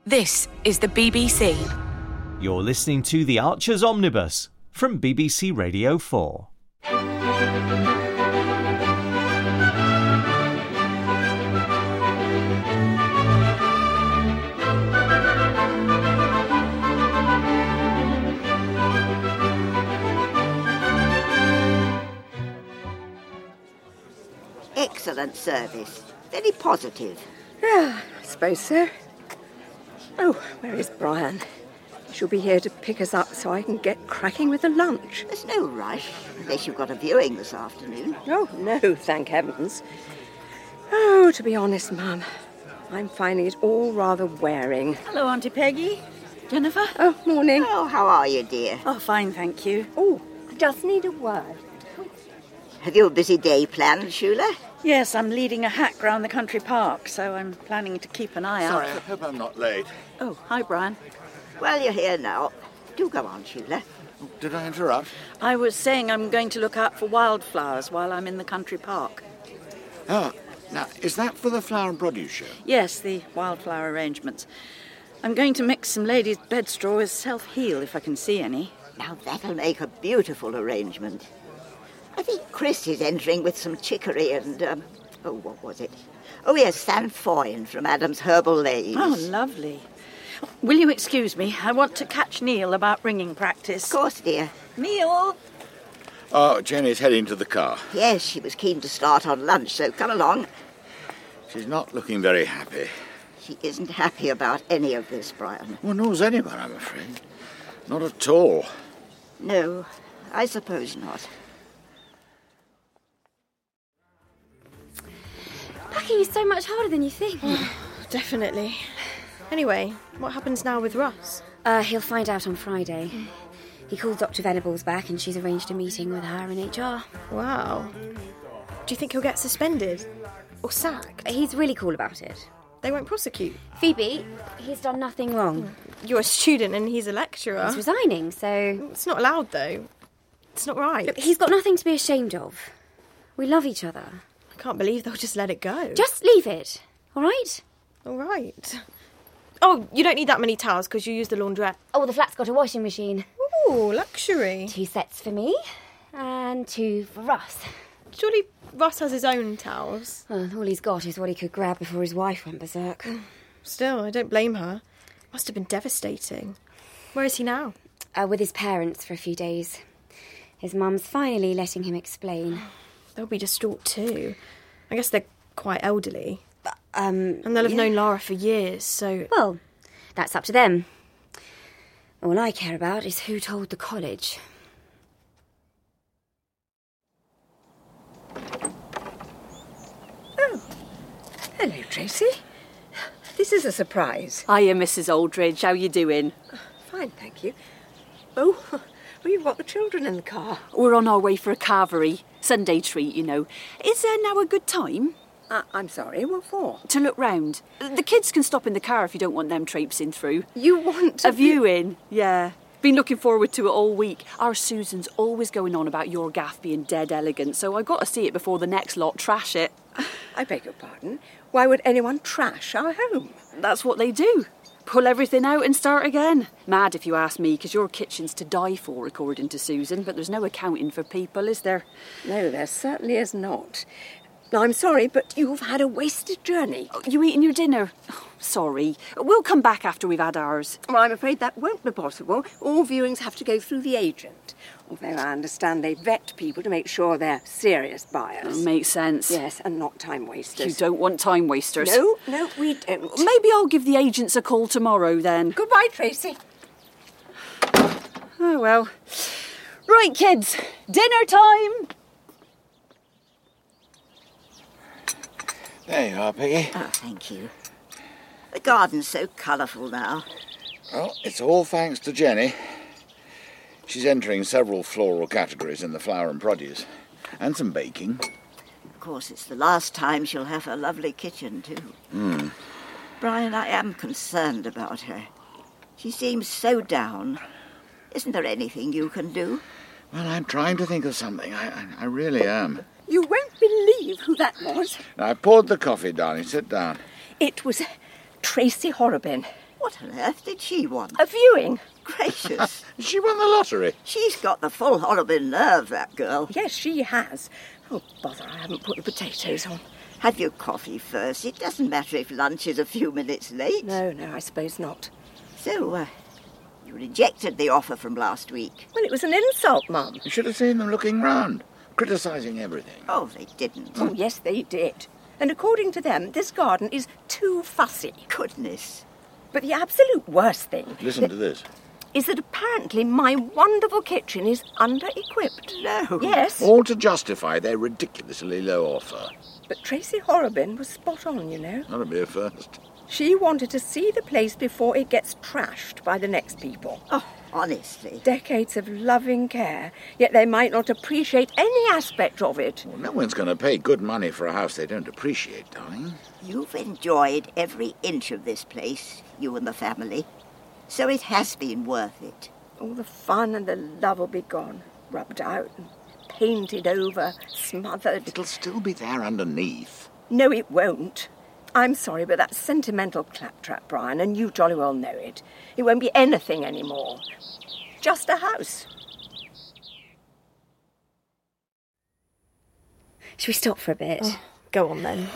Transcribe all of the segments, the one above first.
This is the BBC. You're listening to The Archers Omnibus from BBC Radio 4. Excellent service. Very positive. Yeah, I suppose so. Oh, where is Brian? She'll be here to pick us up so I can get cracking with the lunch. There's no rush, unless you've got a viewing this afternoon. Oh, no, thank heavens. Oh, to be honest, Mum, I'm finding it all rather wearing. Hello, Auntie Peggy. Jennifer? Oh, morning. Oh, how are you, dear? Oh, fine, thank you. Oh, I just need a word. Have you a busy day planned, Shula? Yes, I'm leading a hack round the country park, so I'm planning to keep an eye out. Sorry, I hope I'm not late. Oh, hi, Brian. Well, you're here now. Do go on, Shula. Oh, did I interrupt? I was saying I'm going to look out for wildflowers while I'm in the country park. Oh, now, is that for the flower and produce show? Yes, the wildflower arrangements. I'm going to mix some ladies' bedstraw with self-heal, if I can see any. Now, that'll make a beautiful arrangement. I think Chris is entering with some chicory and, what was it? Oh, yes, Sanfoin from Adam's Herbal Lays. Oh, lovely. Will you excuse me? I want to catch Neil about ringing practice. Of course, dear. Neil! Oh, Jenny's heading to the car. Yes, she was keen to start on lunch, so come along. She's not looking very happy. She isn't happy about any of this, Brian. Well, nor's anyone, I'm afraid. Not at all. No, I suppose not. Packing is so much harder than you think. Definitely. Anyway, what happens now with Russ? He'll find out on Friday. He called Dr. Venables back and she's arranged a meeting with her in HR. Wow. Do you think he'll get suspended? Or sacked? He's really cool about it. They won't prosecute? Phoebe, he's done nothing wrong. You're a student and he's a lecturer. He's resigning, so... It's not allowed, though. It's not right. Look, he's got nothing to be ashamed of. We love each other. I can't believe they'll just let it go. Just leave it, all right? All right. Oh, you don't need that many towels because you use the laundrette. Oh, the flat's got a washing machine. Ooh, luxury. 2 sets for me and 2 for Russ. Surely Russ has his own towels. Well, all he's got is what he could grab before his wife went berserk. Still, I don't blame her. Must have been devastating. Where is he now? With his parents for a few days. His mum's finally letting him explain. They'll be distraught too. I guess they're quite elderly. And they'll have known Lara for years, so... Well, that's up to them. All I care about is who told the college. Oh, hello, Tracy. This is a surprise. Hiya, Mrs. Aldridge. How you doing? Fine, thank you. Oh, well, you've got the children in the car. We're on our way for a carvery. Sunday treat, you know. Is there now a good time? I'm sorry, what for? To look round. The kids can stop in the car if you don't want them traipsing through. You want to... A viewing, yeah. Been looking forward to it all week. Our Susan's always going on about your gaff being dead elegant, so I got to see it before the next lot trash it. I beg your pardon? Why would anyone trash our home? That's what they do. Pull everything out and start again. Mad if you ask me, because your kitchen's to die for, according to Susan, but there's no accounting for people, is there? No, there certainly is not. Now, I'm sorry, but you've had a wasted journey. Oh, you eating your dinner? Oh, sorry. We'll come back after we've had ours. Well, I'm afraid that won't be possible. All viewings have to go through the agent. Although I understand they vet people to make sure they're serious buyers. Makes sense. Yes, and not time wasters. You don't want time wasters. No, we don't. Maybe I'll give the agents a call tomorrow then. Goodbye, Tracy. Oh, well. Right, kids. Dinner time. There you are, Peggy. Oh, thank you. The garden's so colourful now. Well, it's all thanks to Jenny. She's entering several floral categories in the flower and produce. And some baking. Of course, it's the last time she'll have her lovely kitchen, too. Brian, I am concerned about her. She seems so down. Isn't there anything you can do? Well, I'm trying to think of something. I really am. You won't believe who that was. Now, I poured the coffee, darling. Sit down. It was Tracy Horrobin. What on earth did she want? A viewing. Gracious. She won the lottery. She's got the full horrible nerve, that girl. Yes, she has. Oh, bother, I haven't put the potatoes on. Have your coffee first. It doesn't matter if lunch is a few minutes late. No, I suppose not. So, you rejected the offer from last week. Well, it was an insult, Mum. You should have seen them looking round, criticising everything. Oh, they didn't. Oh, yes, they did. And according to them, this garden is too fussy. Goodness. But the absolute worst thing Listen to this. is that apparently my wonderful kitchen is under-equipped. No. Yes, All to justify their ridiculously low offer. but Tracy Horrobin was spot on, you know. That'll be a first. She wanted to see the place before it gets trashed by the next people. Oh, honestly. Decades of loving care, yet they might not appreciate any aspect of it. Well, no one's going to pay good money for a house they don't appreciate, darling. You've enjoyed every inch of this place, you and the family. So it has been worth it. All the fun and the love will be gone, rubbed out and painted over, smothered. It'll still be there underneath. No, it won't. I'm sorry, but that's sentimental claptrap, Brian, and you jolly well know it. It won't be anything anymore. Just a house. Should we stop for a bit? Oh, go on then.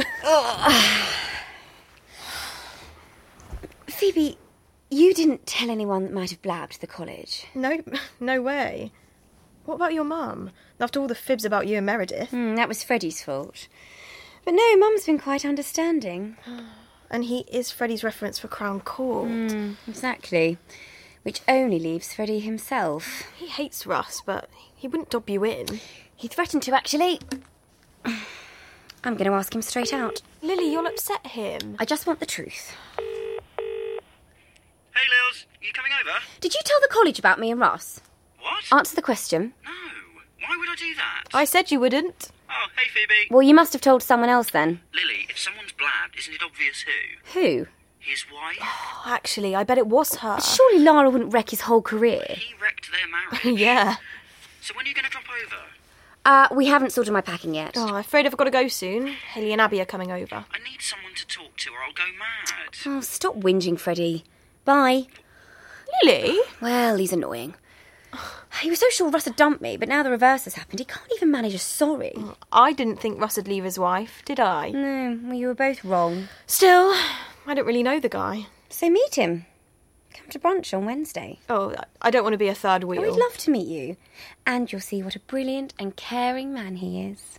Phoebe, you didn't tell anyone that might have blabbed the college. No way. What about your mum? After all the fibs about you and Meredith. That was Freddie's fault. But no, Mum's been quite understanding. And he is Freddie's reference for Crown Court. Exactly. Which only leaves Freddie himself. He hates Russ, but he wouldn't dob you in. He threatened to, actually. I'm going to ask him straight out. Lily, you'll upset him. I just want the truth. Hey, Lils, you coming over? Did you tell the college about me and Ross? What? Answer the question. No. Why would I do that? I said you wouldn't. Oh, hey, Phoebe. Well, you must have told someone else then. Lily, if someone's blabbed, isn't it obvious who? Who? His wife? Actually, I bet it was her. But surely Lara wouldn't wreck his whole career. He wrecked their marriage. Yeah. So when are you going to drop over? We haven't sorted my packing yet. Oh, I'm afraid I've got to go soon. Haley and Abby are coming over. I need someone to talk to or I'll go mad. Oh, stop whinging, Freddie. Bye. Lily? Well, he's annoying. He was so sure Russ had dumped me, but now the reverse has happened. He can't even manage a sorry. I didn't think Russ would leave his wife, did I? No, well, you were both wrong. Still, I don't really know the guy. So meet him. Come to brunch on Wednesday. Oh, I don't want to be a third wheel. Oh, we'd love to meet you. And you'll see what a brilliant and caring man he is.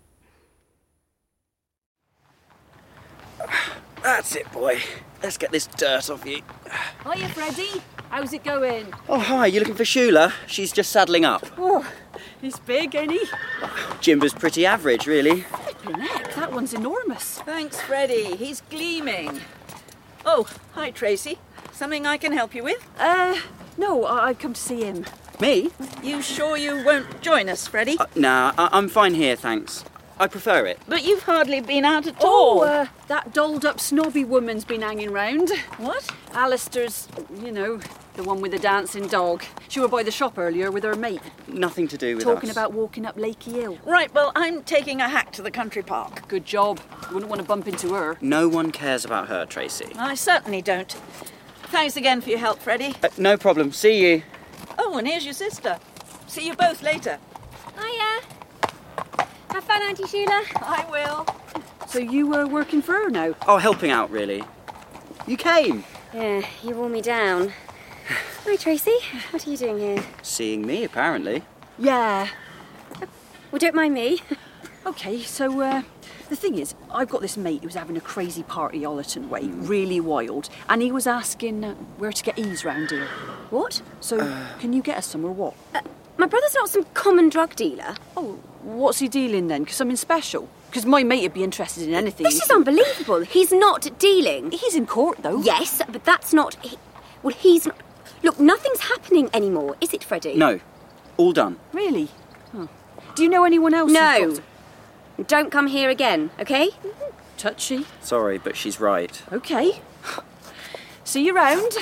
That's it, boy. Let's get this dirt off you. Hiya, Freddie. How's it going? Oh, hi. You looking for Shula? She's just saddling up. Oh, he's big, ain't he? Jimbo's pretty average, really. Flippin' heck, that one's enormous. Thanks, Freddie. He's gleaming. Oh, hi, Tracy. Something I can help you with? No, I've come to see him. Me? You sure you won't join us, Freddie? Nah, I'm fine here, thanks. I prefer it. But you've hardly been out at all. Oh, that dolled-up snobby woman's been hanging round. What? Alistair's, the one with the dancing dog. She were by the shop earlier with her mate. Nothing to do with Talking us. about walking up Lakey Hill. Right, well, I'm taking a hack to the country park. Good job. You wouldn't want to bump into her. No one cares about her, Tracy. I certainly don't. Thanks again for your help, Freddie. No problem. See you. Oh, and here's your sister. See you both later. Hiya. Have fun, Auntie Sheila. I will. So you were working for her now? Oh, helping out, really. You came. Yeah, you wore me down. Hi, Tracy. What are you doing here? Seeing me, apparently. Yeah. Well, don't mind me. Okay, so, the thing is, I've got this mate who's having a crazy party Ollerton way, really wild, and he was asking where to get ease round here. What? So, can you get us some or what? My brother's not some common drug dealer. Oh, what's he dealing then? Because something special? Because my mate would be interested in anything. This is unbelievable. He's not dealing. He's in court, though. Yes, but that's not... he's not... Look, nothing's happening anymore, is it, Freddie? No. All done. Really? Oh. Do you know anyone else? No. Don't come here again, okay? Touchy. Sorry, but she's right. Okay. See you round.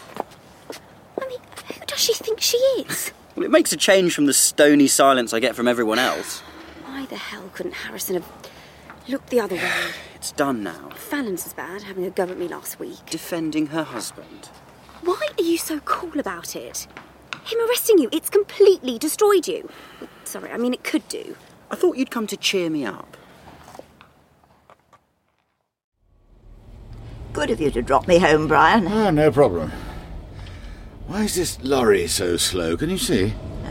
I mean, who does she think she is? Well, it makes a change from the stony silence I get from everyone else. Why the hell couldn't Harrison have... Look the other way. It's done now. Fallon's as bad, having a go at me last week. Defending her husband. Why are you so cool about it? Him arresting you, it's completely destroyed you. Sorry, I mean it could do. I thought you'd come to cheer me up. Good of you to drop me home, Brian. Oh, no problem. Why is this lorry so slow? Can you see?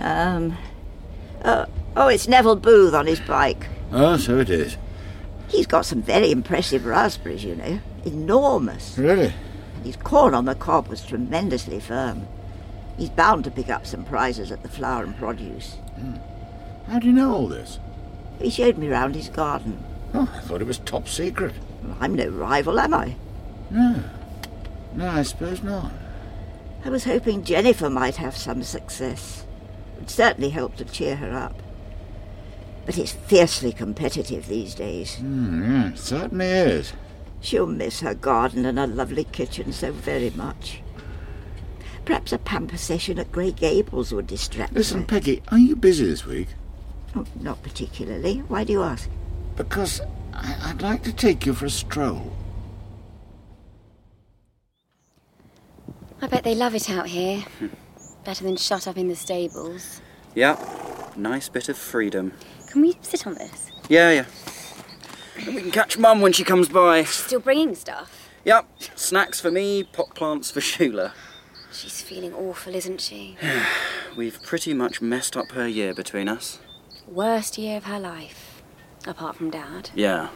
It's Neville Booth on his bike. Oh, so it is. He's got some very impressive raspberries, you know. Enormous. Really? His corn on the cob was tremendously firm. He's bound to pick up some prizes at the Flower and Produce. How do you know all this? He showed me round his garden. Oh, I thought it was top secret. Well, I'm no rival, am I? No, I suppose not. I was hoping Jennifer might have some success. It would certainly help to cheer her up. But it's fiercely competitive these days. Yeah, it certainly is. She'll miss her garden and her lovely kitchen so very much. Perhaps a pamper session at Grey Gables would distract her. Listen, Peggy, are you busy this week? Oh, not particularly. Why do you ask? Because I'd like to take you for a stroll. I bet they love it out here. Better than shut up in the stables. Yeah, nice bit of freedom. Can we sit on this? Yeah. We can catch Mum when she comes by. Still bringing stuff? Yep, snacks for me, pot plants for Shula. She's feeling awful, isn't she? We've pretty much messed up her year between us. Worst year of her life, apart from Dad. Yeah.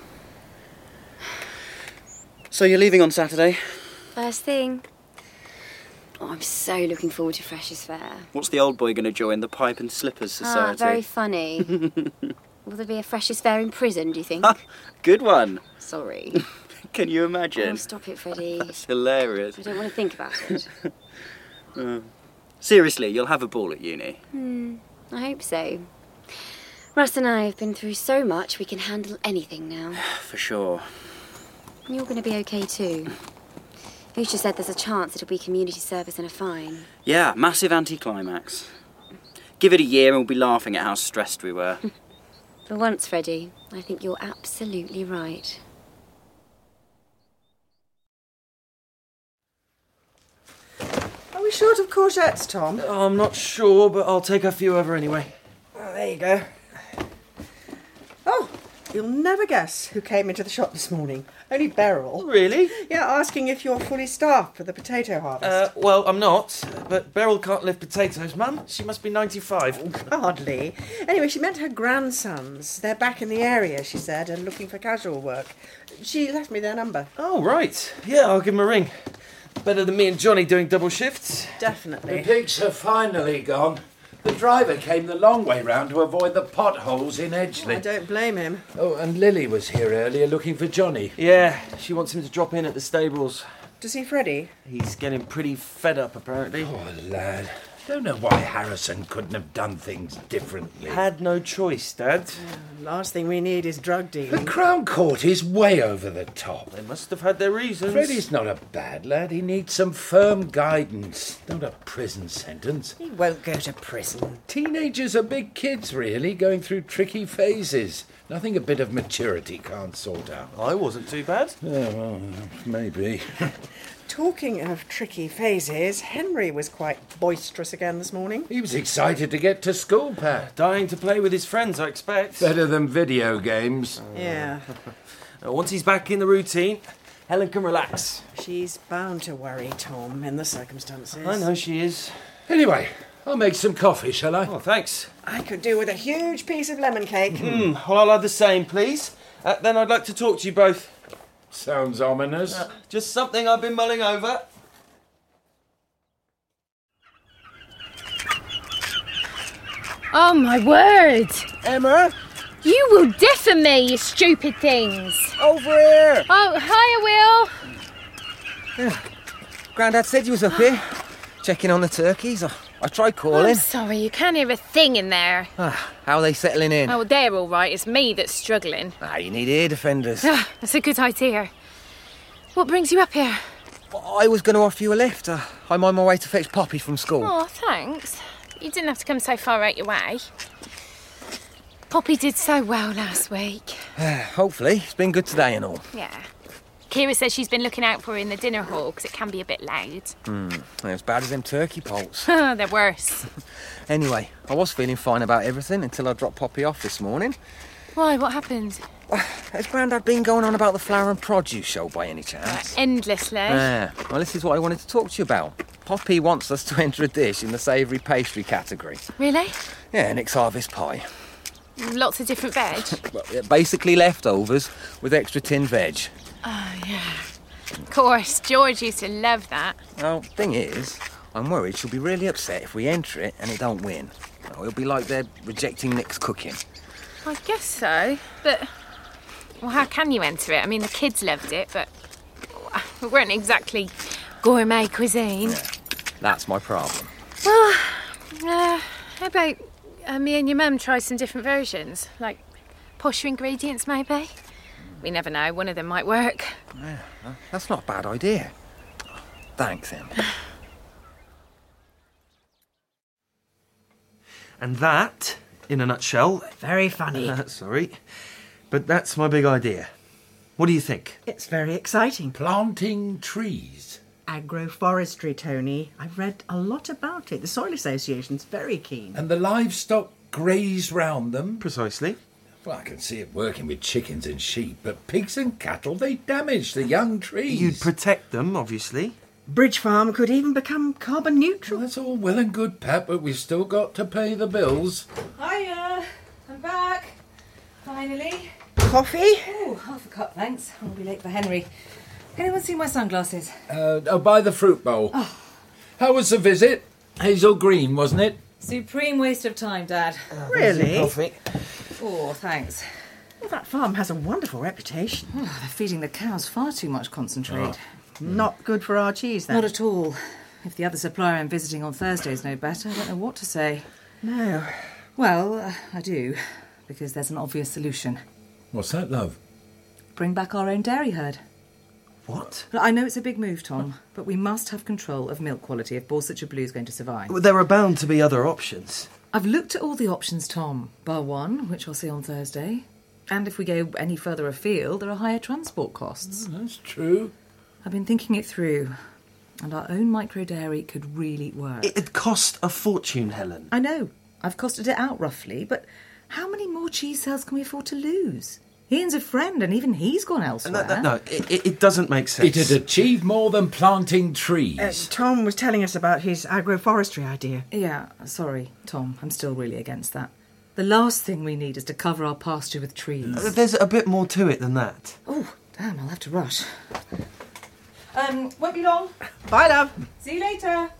So you're leaving on Saturday? First thing. Oh, I'm so looking forward to Freshers' Fair. What's the old boy going to join? The Pipe and Slippers Society? Very funny. Will there be a Freshers' Fair in prison, do you think? Good one. Sorry. Can you imagine? Oh, stop it, Freddie. That's hilarious. I don't want to think about it. Seriously, you'll have a ball at uni. I hope so. Russ and I have been through so much, we can handle anything now. For sure. And you're going to be okay too. Lucia said there's a chance it'll be community service and a fine. Yeah, massive anticlimax. Give it a year and we'll be laughing at how stressed we were. For once, Freddie, I think you're absolutely right. Are we short of courgettes, Tom? I'm not sure, but I'll take a few over anyway. Oh, there you go. Oh, you'll never guess who came into the shop this morning. Only Beryl. Really? Yeah, asking if you're fully staffed for the potato harvest. Well, I'm not, but Beryl can't lift potatoes, Mum. She must be 95. Oh, hardly. Anyway, she meant her grandsons. They're back in the area, she said, and looking for casual work. She left me their number. Oh, right. Yeah, I'll give them a ring. Better than me and Johnny doing double shifts. Definitely. The pigs have finally gone. The driver came the long way round to avoid the potholes in Edgeley. I don't blame him. Oh, and Lily was here earlier looking for Johnny. Yeah, she wants him to drop in at the stables. To see Freddie? He's getting pretty fed up, apparently. Oh, lad. Don't know why Harrison couldn't have done things differently. Had no choice, Dad. Last thing we need is drug dealing. The Crown Court is way over the top. They must have had their reasons. Freddie's not a bad lad. He needs some firm guidance, not a prison sentence. He won't go to prison. Teenagers are big kids, really, going through tricky phases. Nothing a bit of maturity can't sort out. I wasn't too bad. Yeah, well, maybe. Talking of tricky phases, Henry was quite boisterous again this morning. He was excited to get to school, Pat. Dying to play with his friends, I expect. Better than video games. Yeah. Once he's back in the routine, Helen can relax. She's bound to worry, Tom, in the circumstances. I know she is. Anyway, I'll make some coffee, shall I? Oh, thanks. I could do with a huge piece of lemon cake. Well, I'll have the same, please. Then I'd like to talk to you both. Sounds ominous. Just something I've been mulling over. Oh, my word. Emma? You will deafen me, you stupid things. Over here. Oh, hiya, Will. Yeah. Grandad said you was up here, checking on the turkeys. I tried calling. I'm sorry, you can't hear a thing in there. How are they settling in? Oh, they're all right. It's me that's struggling. You need ear defenders. That's a good idea. What brings you up here? I was going to offer you a lift. I'm on my way to fetch Poppy from school. Oh, thanks. You didn't have to come so far out your way. Poppy did so well last week. Hopefully. It's been good today and all. Yeah. Kira says she's been looking out for her in the dinner hall because it can be a bit loud. They're as bad as them turkey poults. They're worse. Anyway, I was feeling fine about everything until I dropped Poppy off this morning. Why? What happened? Has Grandad been going on about the flower and produce show by any chance? Endlessly. Yeah. Well, this is what I wanted to talk to you about. Poppy wants us to enter a dish in the savoury pastry category. Really? Yeah, Nick's harvest pie. Lots of different veg? Well, yeah, basically leftovers with extra tinned veg. Oh, yeah. Of course, George used to love that. Well, thing is, I'm worried she'll be really upset if we enter it and it don't win. It'll be like they're rejecting Nick's cooking. I guess so, but... Well, how can you enter it? I mean, the kids loved it, but... We weren't exactly gourmet cuisine. Yeah, that's my problem. Well, how about me and your mum try some different versions? Like posher ingredients, maybe? We never know, one of them might work. Yeah, that's not a bad idea. Thanks, Em. And that, in a nutshell... Very funny. Sorry. But that's my big idea. What do you think? It's very exciting. Planting trees. Agroforestry, Tony. I've read a lot about it. The Soil Association's very keen. And the livestock graze round them. Precisely. Well, I can see it working with chickens and sheep, but pigs and cattle, they damage the young trees. You'd protect them, obviously. Bridge Farm could even become carbon neutral. Well, that's all well and good, Pat, but we've still got to pay the bills. Hiya, I'm back. Finally. Coffee? Oh, half a cup, thanks. I'll be late for Henry. Anyone see my sunglasses? By the fruit bowl. Oh. How was the visit? Hazel Green, wasn't it? Supreme waste of time, Dad. Really? Coffee. Oh, thanks. Well, that farm has a wonderful reputation. Oh, they're feeding the cows far too much concentrate. Not good for our cheese, then? Not at all. If the other supplier I'm visiting on Thursday's no better, I don't know what to say. No. Well, I do, because there's an obvious solution. What's that, love? Bring back our own dairy herd. What? I know it's a big move, Tom, but we must have control of milk quality if Borsetshire Blue's going to survive. Well, there are bound to be other options. I've looked at all the options, Tom, bar one, which I'll see on Thursday. And if we go any further afield, there are higher transport costs. Oh, that's true. I've been thinking it through, and our own micro dairy could really work. It'd cost a fortune, Helen. I know. I've costed it out roughly, but how many more cheese sales can we afford to lose? Ian's a friend, and even he's gone elsewhere. No, it doesn't make sense. It'd achieve more than planting trees. Tom was telling us about his agroforestry idea. Yeah, sorry, Tom. I'm still really against that. The last thing we need is to cover our pasture with trees. There's a bit more to it than that. Oh, damn, I'll have to rush. Won't be long. Bye, love. See you later.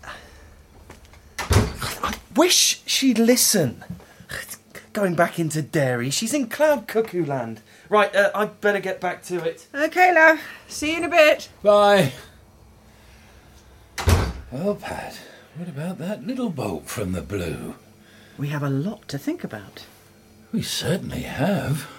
I wish she'd listen. Going back into dairy. She's in cloud cuckoo land. Right, I'd better get back to it. OK, love. See you in a bit. Bye. Well, Pat, what about that little boat from the blue? We have a lot to think about. We certainly have.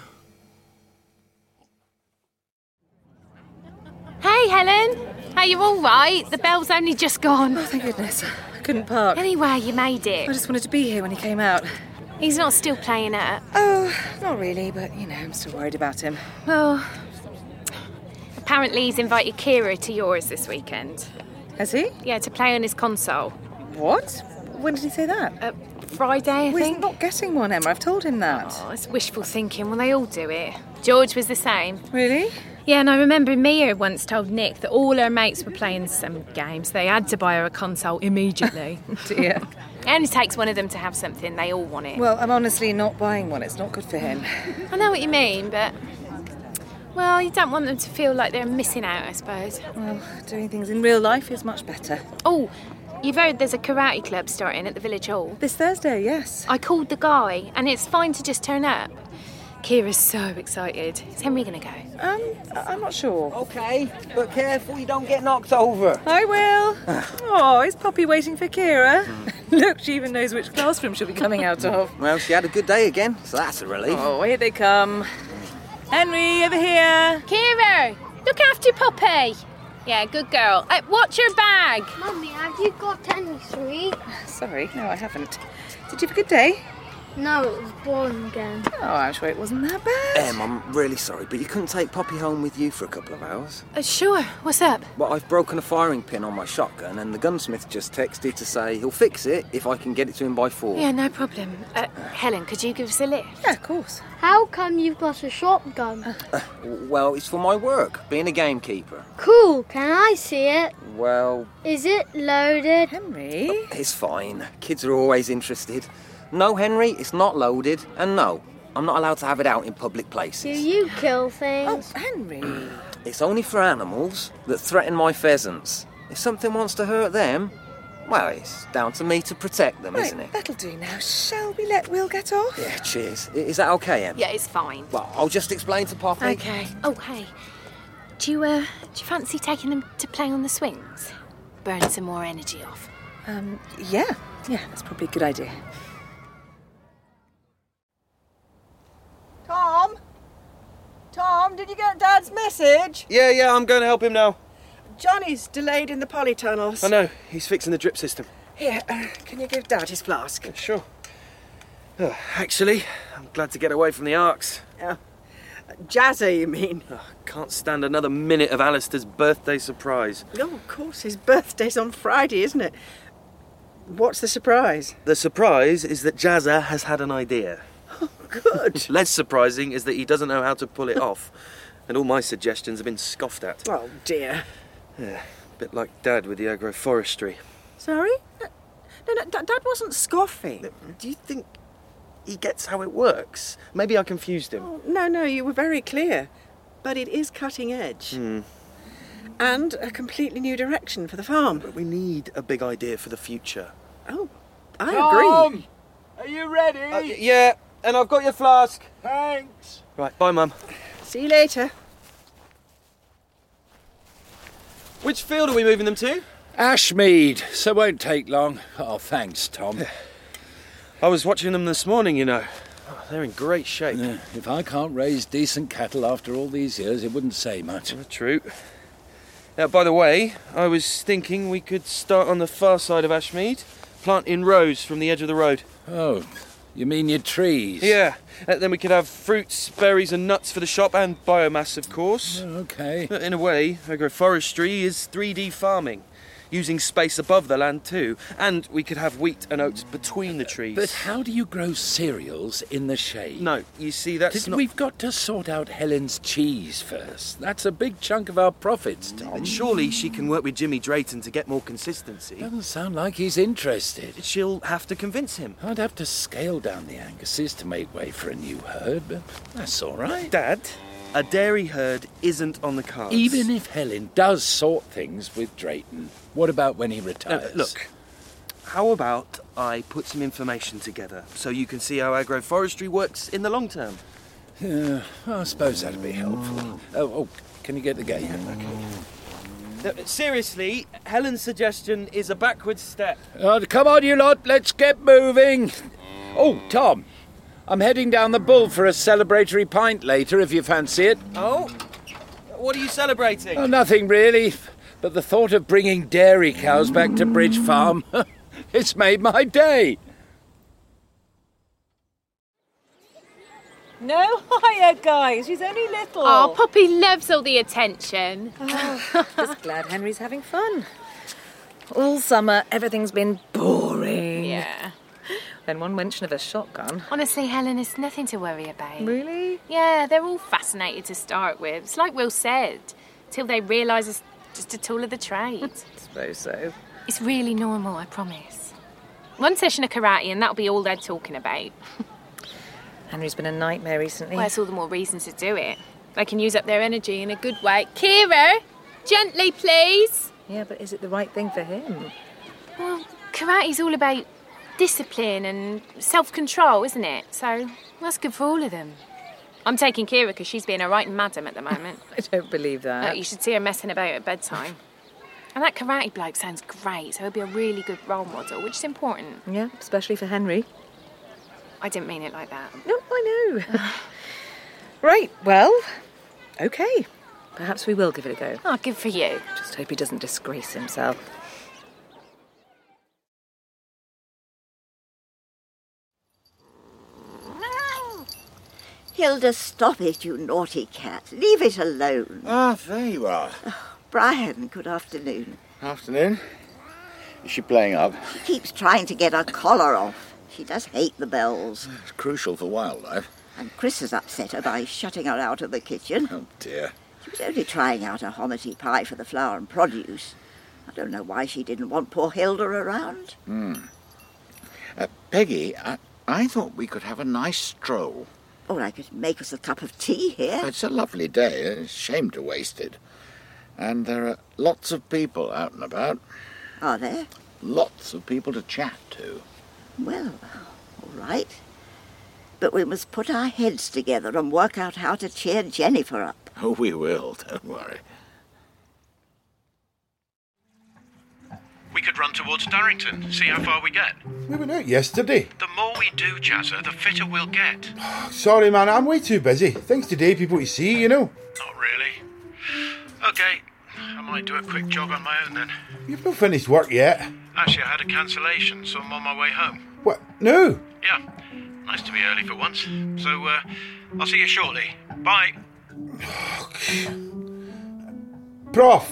Hey, Helen. Are you all right? The bell's only just gone. Oh, thank goodness. I couldn't park. Anyway, you made it. I just wanted to be here when he came out. He's not still playing up. Oh, not really, but, I'm still worried about him. Well, apparently he's invited Kira to yours this weekend. Has he? Yeah, to play on his console. What? When did he say that? Friday, I think. He's not getting one, Emma. I've told him that. Oh, it's wishful thinking. Well, they all do it. George was the same. Really? Yeah, and I remember Mia once told Nick that all her mates were playing some games. They had to buy her a console immediately. Dear. It only takes one of them to have something. They all want it. Well, I'm honestly not buying one. It's not good for him. I know what you mean, but... Well, you don't want them to feel like they're missing out, I suppose. Well, doing things in real life is much better. Oh, you've heard there's a karate club starting at the village hall? This Thursday, yes. I called the guy, and it's fine to just turn up. Kira's so excited. Is Henry going to go? I'm not sure. OK, but careful you don't get knocked over. I will. Oh, is Poppy waiting for Kira? Look, she even knows which classroom she'll be coming out of. Well, she had a good day again, so that's a relief. Oh, here they come. Henry, over here. Kira, look after Poppy. Yeah, good girl. Watch your bag. Mummy, have you got any sweet? Sorry, no, I haven't. Did you have a good day? No, it was boring again. Oh, I'm sure it wasn't that bad. I'm really sorry, but you couldn't take Poppy home with you for a couple of hours? Sure. What's up? Well, I've broken a firing pin on my shotgun, and the gunsmith just texted to say he'll fix it if I can get it to him by 4. Yeah, no problem. Helen, could you give us a lift? Yeah, of course. How come you've got a shotgun? Well, it's for my work, being a gamekeeper. Cool. Can I see it? Well... Is it loaded? Henry? It's fine. Kids are always interested. No, Henry, it's not loaded. And no, I'm not allowed to have it out in public places. Do you kill things? Oh, Henry. It's only for animals that threaten my pheasants. If something wants to hurt them, well, it's down to me to protect them, isn't it? That'll do now. Shall we let Will get off? Yeah, cheers. Is that okay, Em? Yeah, it's fine. Well, I'll just explain to Poppy. Okay. Oh, hey. Do you fancy taking them to play on the swings? Burn some more energy off. Yeah. Yeah, that's probably a good idea. Tom, did you get Dad's message? Yeah, I'm going to help him now. Johnny's delayed in the polytunnels. I know, he's fixing the drip system. Here, can you give Dad his flask? Yeah, sure. Actually, I'm glad to get away from the Arks. Yeah. Jazza, you mean? Can't stand another minute of Alistair's birthday surprise. Oh, of course, his birthday's on Friday, isn't it? What's the surprise? The surprise is that Jazza has had an idea. Oh, good. Less surprising is that he doesn't know how to pull it off, and all my suggestions have been scoffed at. Oh, dear. Yeah, a bit like Dad with the agroforestry. Sorry? No, Dad wasn't scoffing. Do you think he gets how it works? Maybe I confused him. Oh, no, you were very clear. But it is cutting edge. And a completely new direction for the farm. But we need a big idea for the future. Oh, I Tom, agree. Are you ready? Yeah, and I've got your flask. Thanks. Right, bye, Mum. See you later. Which field are we moving them to? Ashmead, so won't take long. Oh, thanks, Tom. I was watching them this morning, you know. Oh, they're in great shape. If I can't raise decent cattle after all these years, it wouldn't say much. True. Now, by the way, I was thinking we could start on the far side of Ashmead, plant in rows from the edge of the road. Oh, you mean your trees? Yeah, then we could have fruits, berries and nuts for the shop and biomass, of course. Oh, okay. In a way, agroforestry is 3D farming, using space above the land too, and we could have wheat and oats between the trees. But how do you grow cereals in the shade? No, you see, that's not... We've got to sort out Helen's cheese first. That's a big chunk of our profits, Tom. And surely she can work with Jimmy Drayton to get more consistency. Doesn't sound like he's interested. She'll have to convince him. I'd have to scale down the Anguses to make way for a new herd, but that's all right. Dad, a dairy herd isn't on the cards. Even if Helen does sort things with Drayton, what about when he retires? Look, how about I put some information together so you can see how agroforestry works in the long term? Yeah, I suppose that'd be helpful. Oh, can you get the gate? Okay. Seriously, Helen's suggestion is a backward step. Come on, you lot, let's get moving. Oh, Tom, I'm heading down the Bull for a celebratory pint later, if you fancy it. Oh? What are you celebrating? Oh, nothing really, but the thought of bringing dairy cows back to Bridge Farm, it's made my day. No higher, guys. She's only little. Oh, Poppy loves all the attention. Just glad Henry's having fun. All summer, everything's been boring. Yeah. Then one mention of a shotgun. Honestly, Helen, it's nothing to worry about. Really? Yeah, they're all fascinated to start with. It's like Will said, till they realise it's just a tool of the trade. I suppose so. It's really normal, I promise. One session of karate and that'll be all they're talking about. Henry's been a nightmare recently. Well, it's all the more reason to do it. They can use up their energy in a good way. Kira, gently, please. Yeah, but is it the right thing for him? Well, karate's all about discipline and self-control, isn't it? So that's good for all of them. I'm taking Kira because she's being a right madam at the moment. I don't believe that. You should see her messing about at bedtime. And that karate bloke sounds great, so he'll be a really good role model, which is important. Yeah, especially for Henry. I didn't mean it like that. No, I know. Right, well, OK. Perhaps we will give it a go. Oh, good for you. Just hope he doesn't disgrace himself. Hilda, stop it, you naughty cat. Leave it alone. Ah, there you are. Oh, Brian, good afternoon. Afternoon. Is she playing up? She keeps trying to get her collar off. She does hate the bells. It's crucial for wildlife. And Chris has upset her by shutting her out of the kitchen. Oh, dear. She was only trying out a hominy pie for the flower and produce. I don't know why she didn't want poor Hilda around. Peggy, I thought we could have a nice stroll. Or I could make us a cup of tea here. It's a lovely day. It's a shame to waste it. And there are lots of people out and about. Are there? Lots of people to chat to. Well, all right. But we must put our heads together and work out how to cheer Jennifer up. Oh, we will, don't worry. We could run towards Darrington, see how far we get. We went out yesterday. The more we do, Jazza, the fitter we'll get. Sorry, man, I'm way too busy. Things to do, people to see, you know. Not really. OK, I might do a quick jog on my own then. You've not finished work yet. Actually, I had a cancellation, so I'm on my way home. What? No? Yeah, nice to be early for once. So, I'll see you shortly. Bye. Prof!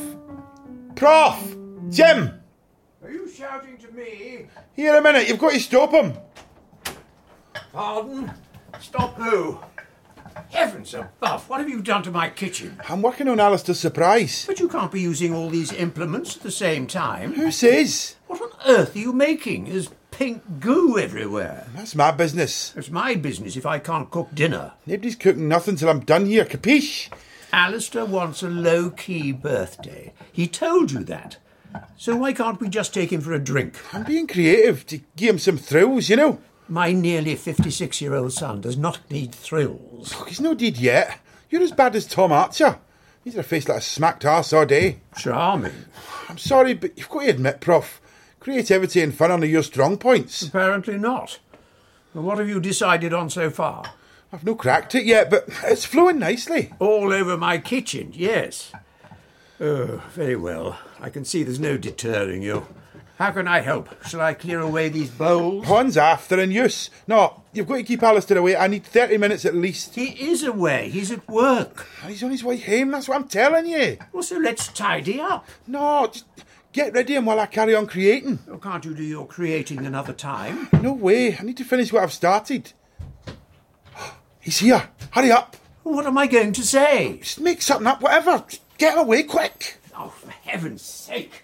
Jim! Are you shouting to me? Here a minute, you've got to stop him. Pardon? Stop who? Heavens above, what have you done to my kitchen? I'm working on Alistair's surprise. But you can't be using all these implements at the same time. Who says? What on earth are you making? There's pink goo everywhere. That's my business. It's my business if I can't cook dinner. Nobody's cooking nothing till I'm done here, capiche? Alistair wants a low-key birthday. He told you that. So why can't we just take him for a drink? I'm being creative to give him some thrills, you know. My nearly 56-year-old son does not need thrills. Oh, he's no deed yet. You're as bad as Tom Archer. He's had a face like a smacked arse all day. Charming. I'm sorry, but you've got to admit, Prof, creativity and fun are your strong points. Apparently not. Well, what have you decided on so far? I've no cracked it yet, but it's flowing nicely. All over my kitchen, yes. Oh, very well. I can see there's no deterring you. How can I help? Shall I clear away these bowls? One's after in use. No, you've got to keep Alistair away. I need 30 minutes at least. He is away. He's at work. He's on his way home, that's what I'm telling you. Well, so let's tidy up. No, just get ready and while I carry on creating. Oh, can't you do your creating another time? No way. I need to finish what I've started. He's here. Hurry up. What am I going to say? Just make something up, whatever. Just get him away quick. Oh, for heaven's sake.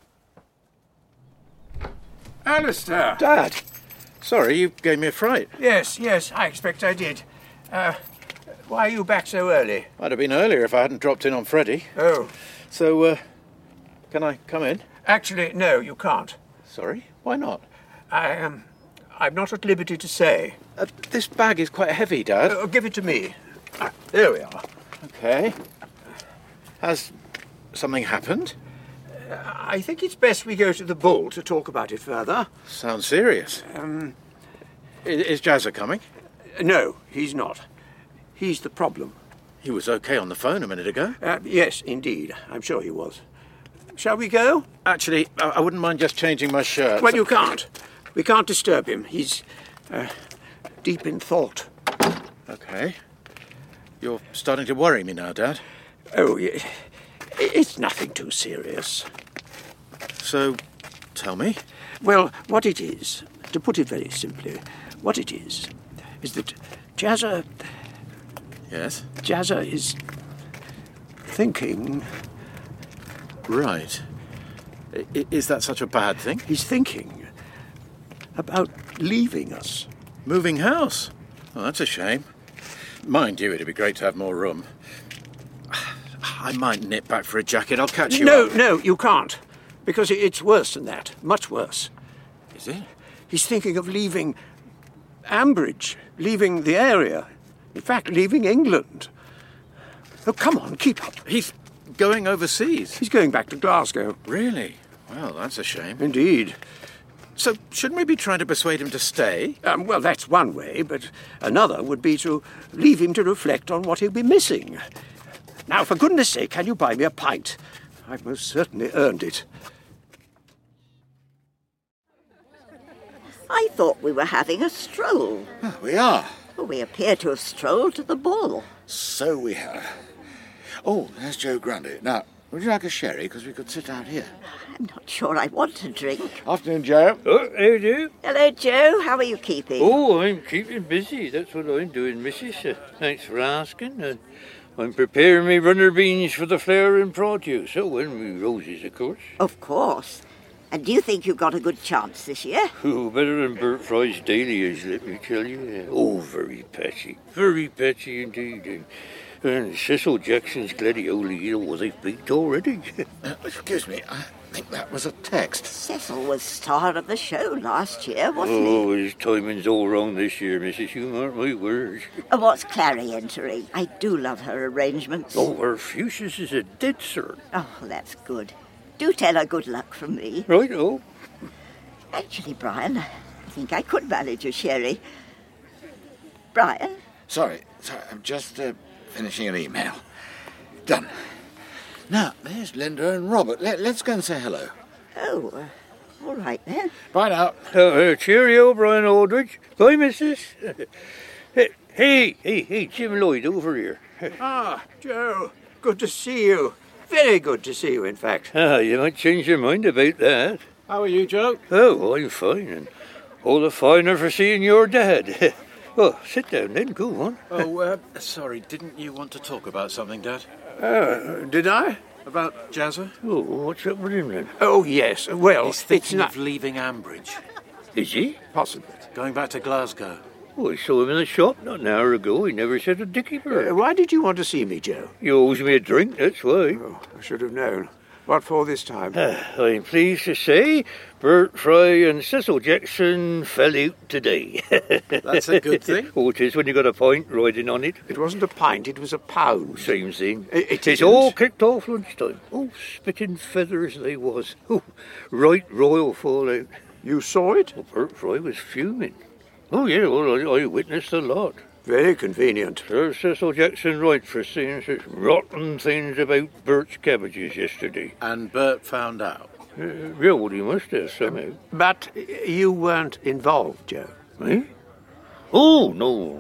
Alistair! Dad! Sorry, you gave me a fright. Yes, I expect I did. Why are you back so early? I'd have been earlier if I hadn't dropped in on Freddie. Oh. So, can I come in? Actually, no, you can't. Sorry? Why not? I'm not at liberty to say. This bag is quite heavy, Dad. Give it to me. There we are. Okay. Has something happened? I think it's best we go to the Bull to talk about it further. Sounds serious. Is Jazza coming? No, he's not. He's the problem. He was okay on the phone a minute ago. Yes, indeed. I'm sure he was. Shall we go? Actually, I wouldn't mind just changing my shirt. Well, you can't. We can't disturb him. He's deep in thought. Okay. You're starting to worry me now, Dad. Oh, it's nothing too serious. So, tell me. Well, what it is, to put it very simply, what it is that Jazza... Yes? Jazza is thinking... Right. Is that such a bad thing? He's thinking about leaving us. Moving house? Oh, that's a shame. Mind you, it'd be great to have more room. I might nip back for a jacket. I'll catch you up. No, you can't. Because it's worse than that. Much worse. Is it? He's thinking of leaving Ambridge, leaving the area. In fact, leaving England. Oh, come on, keep up. He's going overseas? He's going back to Glasgow. Really? Well, that's a shame. Indeed. So, shouldn't we be trying to persuade him to stay? Well, that's one way, but another would be to leave him to reflect on what he'll be missing. Now, for goodness sake, can you buy me a pint? I've most certainly earned it. I thought we were having a stroll. We are. Well, we appear to have strolled to the ball. So we have. Oh, there's Joe Grundy. Now, would you like a sherry? Because we could sit out here. I'm not sure I want to drink. Afternoon, Joe. Oh, how do you do? Hello, Joe. How are you keeping? Oh, I'm keeping busy. That's what I'm doing, missus. Thanks for asking. I'm preparing me runner beans for the flower and produce. Oh, and me roses, of course. Of course. And do you think you've got a good chance this year? Oh, better than Bert Fry's dahlias, let me tell you. Oh, very patchy. Very patchy indeed. And Cecil Jackson's gladioli, well, they've peaked already. Excuse me, I think that was a text. Cecil was star of the show last year, wasn't Oh, his timing's all wrong this year, Mrs. You mark my words. he? What's Clary entering? I do love her arrangements. Oh, her fuchsias is a dead cert. Oh, that's good. Do tell her good luck from me. Right-o. Actually, Brian, I think I could manage a sherry. Brian? Sorry, I'm just finishing an email. Done. Now, there's Linda and Robert. Let's go and say hello. Oh, all right then. Bye now. Cheerio, Brian Aldridge. Bye, missus. Hey, Jim Lloyd, over here. Ah, Joe, good to see you. Very good to see you, in fact. You might change your mind about that. How are you, Joe? Oh, I'm fine, and all the finer for seeing your dad. Well, sit down then, go on. Oh, sorry, didn't you want to talk about something, Dad? Did I? About Jazza? Oh, what's up with him then? Oh, yes. Well, He's thinking of leaving Ambridge. Is he? Possibly. Going back to Glasgow. Oh, I saw him in the shop not an hour ago. He never said a dicky bird. Why did you want to see me, Joe? You owes me a drink, that's why. Oh, I should have known. What for this time? I'm pleased to say Bert Fry and Cecil Jackson fell out today. That's a good thing. Oh, it is when you got a pint riding on it. It wasn't a pint, it was a pound. Same thing. It's all kicked off lunchtime. Oh, spitting feathers they was. Oh, right royal fallout. You saw it? Well, Bert Fry was fuming. Oh, yeah, well, I witnessed a lot. Very convenient. Sir Cecil Jackson right for saying such rotten things about Bert's cabbages yesterday. And Bert found out. Yeah, well, he must have somehow. But you weren't involved, Joe. Eh? Oh, no.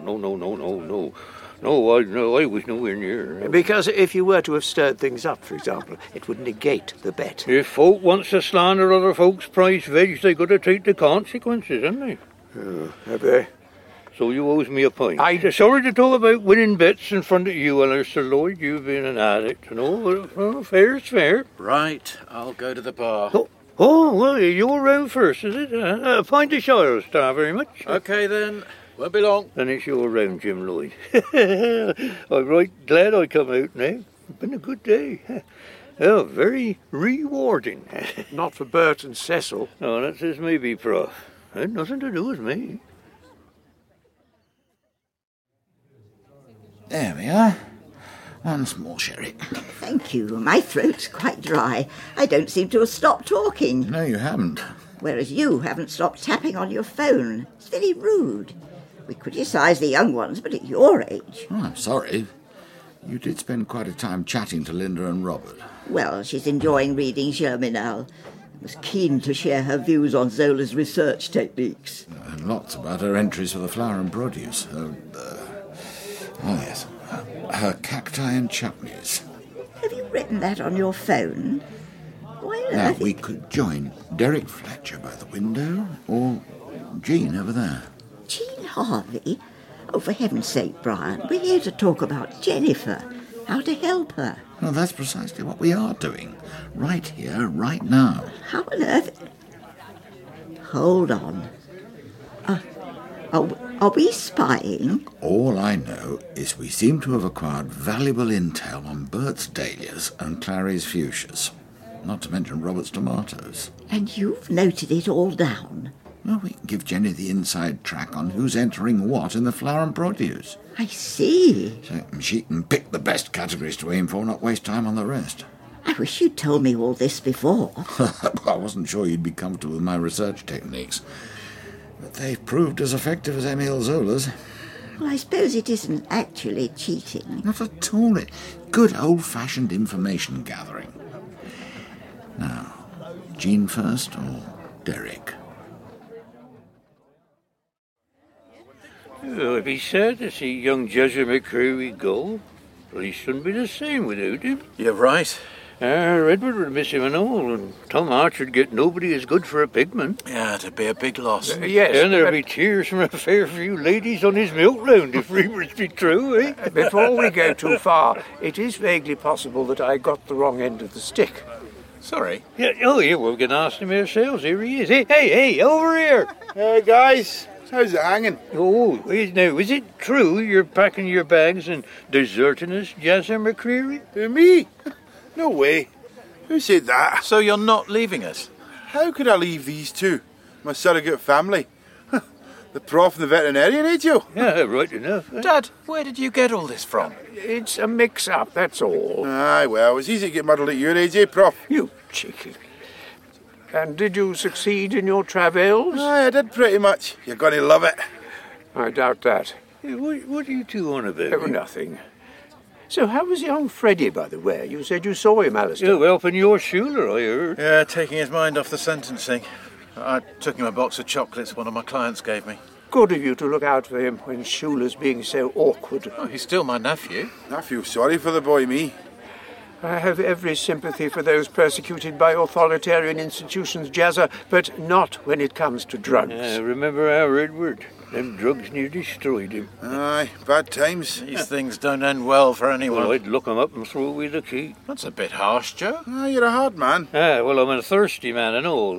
No, I was nowhere near. Because if you were to have stirred things up, for example, it would negate the bet. If folk wants to slander other folks' price veg, they got to take the consequences, haven't they? Have they? So you owes me a pint. I'm sorry to talk about winning bets in front of you, Alistair Lloyd. You've been an addict, you know. Well, fair's fair. Right, I'll go to the bar. Oh, well, you're round first, is it? A pint of Shire, star very much. OK, then. Won't be long. Then it's your round, Jim Lloyd. I'm right glad I come out now. It's been a good day. Oh, very rewarding. Not for Bert and Cecil. No, that says maybe, Prof. Had nothing to do with me. There we are. One small sherry. Thank you. My throat's quite dry. I don't seem to have stopped talking. No, you haven't. Whereas you haven't stopped tapping on your phone. It's very rude. We criticise the young ones, but at your age... Oh, I'm sorry. You did spend quite a time chatting to Linda and Robert. Well, she's enjoying reading Germinal. Was keen to share her views on Zola's research techniques. And lots about her entries for the flower and produce. Yes. Her cacti and chutneys. Have you written that on your phone? Why on Now, earth... we could join Derek Fletcher by the window, or Jean over there. Jean Harvey? Oh, for heaven's sake, Brian, we're here to talk about Jennifer. How to help her. Well, that's precisely what we are doing. Right here, right now. How on earth... Hold on. Are we spying? All I know is we seem to have acquired valuable intel on Bert's dahlias and Clary's fuchsias. Not to mention Robert's tomatoes. And you've noted it all down? Well, we can give Jenny the inside track on who's entering what in the flower and produce. I see. So she can pick the best categories to aim for, not waste time on the rest. I wish you'd told me all this before. I wasn't sure you'd be comfortable with my research techniques. But they've proved as effective as Emile Zola's. Well, I suppose it isn't actually cheating. Not at all. Good old-fashioned information gathering. Now, Jean first or Derek? Oh, it'd be sad to see young Jezza McCreary go. Well, he shouldn't be the same without him. You're right. Edward would miss him and all, and Tom Archer'd get nobody as good for a pigman. Yeah, it'd be a big loss. Yes. And there'd be tears from a fair few ladies on his milk round if rumours be true, eh? Before we go too far, it is vaguely possible that I got the wrong end of the stick. Sorry? Yeah, we're going to ask him ourselves. Here he is. Hey, over here. Hey, guys. How's it hanging? Oh, now, is it true you're packing your bags and deserting us, Jezza McCreary? Me? No way. Who said that? So you're not leaving us? How could I leave these two? My surrogate family. The prof and the veterinarian, eh, Joe? Yeah, right enough. Eh? Dad, where did you get all this from? It's a mix-up, that's all. Aye, well, it's easy to get muddled at your age, eh, Prof? You cheeky. And did you succeed in your travails? Aye, I did pretty much. You're going to love it. I doubt that. Hey, what are you two on about? Oh, nothing. So how was young Freddie, by the way? You said you saw him, Alistair. Yeah, helping your Schuler, I heard. Yeah, taking his mind off the sentencing. I took him a box of chocolates one of my clients gave me. Good of you to look out for him when Schuler's being so awkward. Oh, he's still my nephew. I feel sorry for the boy, me. I have every sympathy for those persecuted by authoritarian institutions, Jezza, but not when it comes to drugs. Remember our Edward? Them drugs near destroyed him. Aye, bad times. These things don't end well for anyone. Well, I'd lock him up and throw away the key. That's a bit harsh, Joe. Ah, you're a hard man. Well, I'm a thirsty man and all.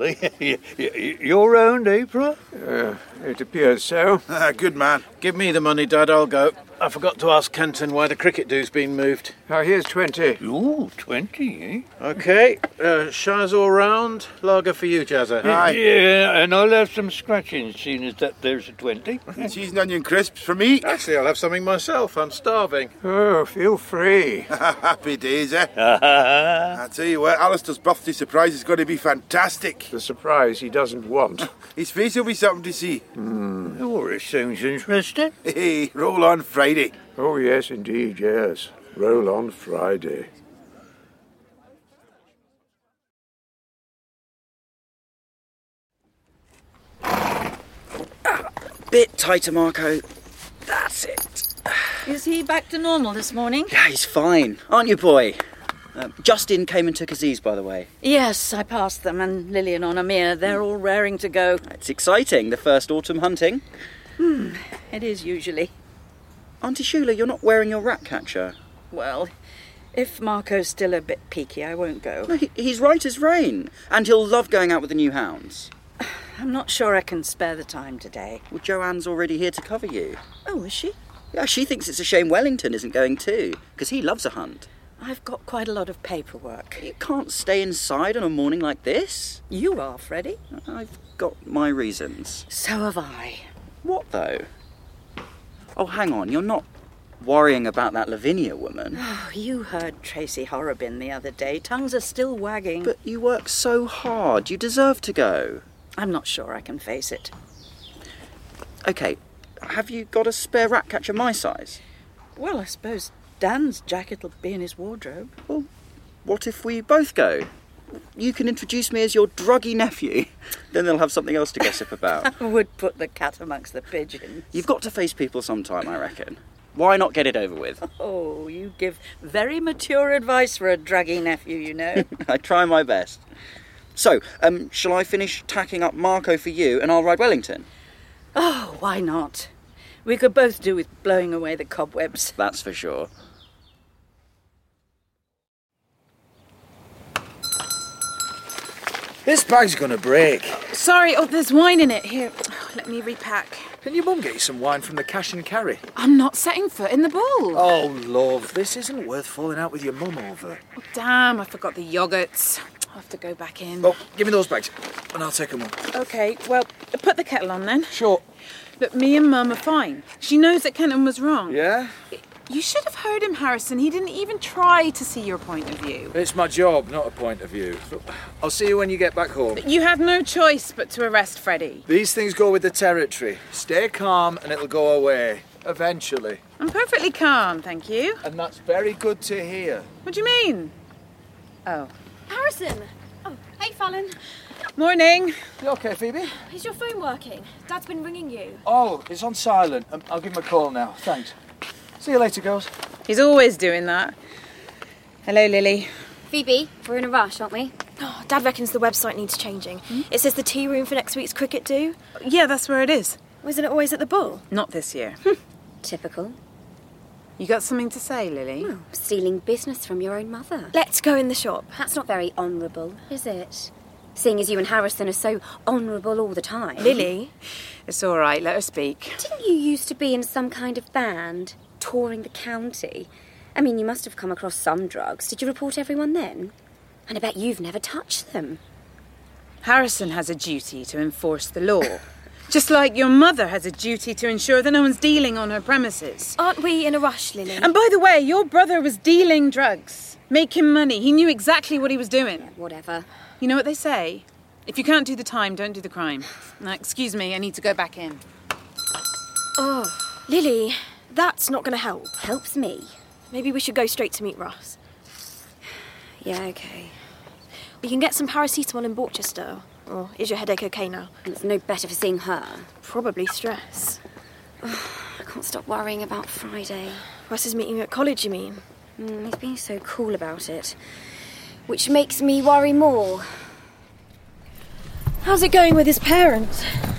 You're round, eh, Prof? It appears so. Good man. Give me the money, Dad, I'll go. I forgot to ask Kenton why the cricket do's been moved. Here's 20. Ooh, 20, eh? OK, Shire's all round. Lager for you, Jezza. Aye. Yeah, and I'll have some scratching, seeing as that there's a 20. Cheese and onion crisps for me. Actually, I'll have something myself. I'm starving. Oh, feel free. Happy days, eh? I tell you what, Alistair's birthday surprise is going to be fantastic. The surprise he doesn't want. His face will be something to see. Oh, it sounds interesting. Hey, roll on Friday. Oh, yes, indeed, yes. Roll on Friday. Bit tighter, Marco. That's it. Is he back to normal this morning? Yeah, he's fine. Aren't you, boy? Justin came and took Aziz, by the way. Yes, I passed them, and Lily and Amir. They're all raring to go. It's exciting, the first autumn hunting. It is usually. Auntie Shula, you're not wearing your rat catcher. Well, if Marco's still a bit peaky, I won't go. No, he's right as rain, and he'll love going out with the new hounds. I'm not sure I can spare the time today. Well, Joanne's already here to cover you. Oh, is she? Yeah, she thinks it's a shame Wellington isn't going too, because he loves a hunt. I've got quite a lot of paperwork. You can't stay inside on a morning like this. You are, Freddie. I've got my reasons. So have I. What, though? Oh, hang on, you're not worrying about that Lavinia woman. Oh, you heard Tracy Horrobin the other day. Tongues are still wagging. But you work so hard. You deserve to go. I'm not sure I can face it. OK, have you got a spare rat catcher my size? Well, I suppose Dan's jacket will be in his wardrobe. Well, what if we both go? You can introduce me as your druggy nephew. Then they'll have something else to gossip about. I would put the cat amongst the pigeons. You've got to face people sometime, I reckon. Why not get it over with? Oh, you give very mature advice for a druggy nephew, you know. I try my best. So, shall I finish tacking up Marco for you and I'll ride Wellington? Oh, why not? We could both do with blowing away the cobwebs. That's for sure. This bag's gonna break. Sorry, there's wine in it. Here, let me repack. Can your mum get you some wine from the cash and carry? I'm not setting foot in the bowl. Oh, love, this isn't worth falling out with your mum over. Oh, damn, I forgot the yoghurts. I'll have to go back in. Well, give me those bags and I'll take them on. OK, well, put the kettle on then. Sure. Look, me and Mum are fine. She knows that Kenton was wrong. Yeah? You should have heard him, Harrison. He didn't even try to see your point of view. It's my job, not a point of view. I'll see you when you get back home. You had no choice but to arrest Freddie. These things go with the territory. Stay calm and it'll go away. Eventually. I'm perfectly calm, thank you. And that's very good to hear. What do you mean? Oh. Harrison! Oh, hey, Fallon. Morning. You okay, Phoebe? Is your phone working? Dad's been ringing you. Oh, it's on silent. I'll give him a call now. Thanks. See you later, girls. He's always doing that. Hello, Lily. Phoebe, we're in a rush, aren't we? Oh, Dad reckons the website needs changing. It says the tea room for next week's cricket do. Yeah, that's where it is. Wasn't it always at the Bull? Not this year. Typical. You got something to say, Lily? Well, stealing business from your own mother. Let's go in the shop. That's not very honourable, is it? Seeing as you and Harrison are so honourable all the time. Lily? It's all right, let her speak. Didn't you used to be in some kind of band, touring the county? I mean, you must have come across some drugs. Did you report everyone then? And I bet you've never touched them. Harrison has a duty to enforce the law. Just like your mother has a duty to ensure that no one's dealing on her premises. Aren't we in a rush, Lily? And by the way, your brother was dealing drugs, making money. He knew exactly what he was doing. Yeah, whatever. You know what they say? If you can't do the time, don't do the crime. Now, excuse me, I need to go back in. Oh, Lily, that's not going to help. Helps me. Maybe we should go straight to meet Russ. Yeah, okay. We can get some paracetamol in Borchester. Or is your headache okay now? It's no better for seeing her. Probably stress. Oh, I can't stop worrying about Friday. Russ is meeting at college, you mean? He's being so cool about it. Which makes me worry more. How's it going with his parents?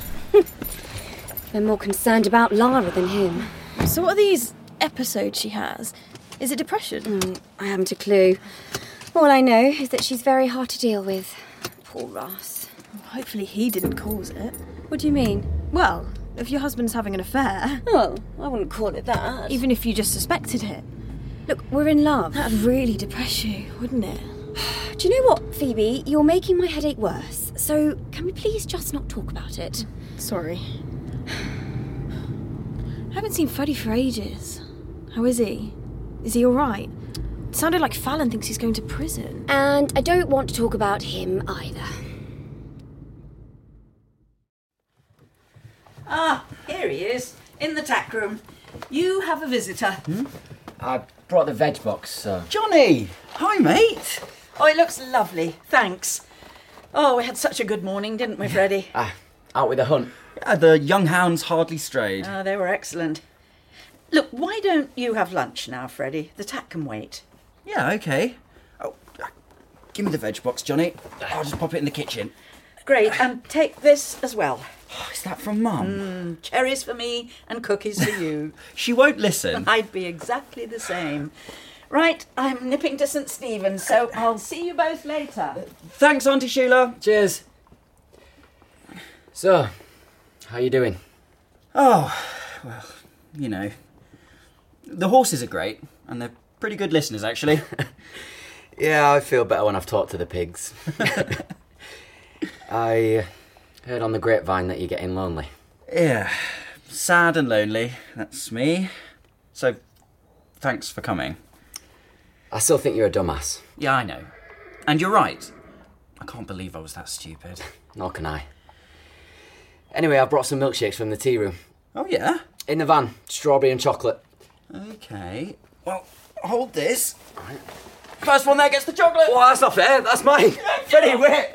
They're more concerned about Lara than him. So what are these episodes she has? Is it depression? I haven't a clue. All I know is that she's very hard to deal with. Poor Ross. Hopefully he didn't cause it. What do you mean? Well, if your husband's having an affair... Oh, I wouldn't call it that. Even if you just suspected it. Look, we're in love. That'd really depress you, wouldn't it? Do you know what, Phoebe? You're making my headache worse. So can we please just not talk about it? Sorry. I haven't seen Freddie for ages. How is he? Is he all right? It sounded like Fallon thinks he's going to prison. And I don't want to talk about him either. Ah, here he is, in the tack room. You have a visitor. I brought the veg box, so... Johnny! Hi, mate. Oh, it looks lovely, thanks. Oh, we had such a good morning, didn't we, Freddie? Out with a hunt. The young hounds hardly strayed. Oh, they were excellent. Look, why don't you have lunch now, Freddie? The tack can wait. Yeah, okay. Oh, give me the veg box, Johnny. I'll just pop it in the kitchen. Great, and take this as well. Oh, is that from Mum? Cherries for me and cookies for you. She won't listen. I'd be exactly the same. Right, I'm nipping to St. Stephen's, so I'll see you both later. Thanks, Auntie Sheila. Cheers. So, how you doing? Oh, well, you know. The horses are great, and they're pretty good listeners, actually. Yeah, I feel better when I've talked to the pigs. I heard on the grapevine that you're getting lonely. Yeah, sad and lonely. That's me. So, thanks for coming. I still think you're a dumbass. Yeah, I know. And you're right. I can't believe I was that stupid. Nor can I. Anyway, I brought some milkshakes from the tea room. Oh, yeah? In the van. Strawberry and chocolate. Okay. Well, hold this. Right. First one there gets the chocolate. Oh, that's not fair. That's mine. Freddie, wait.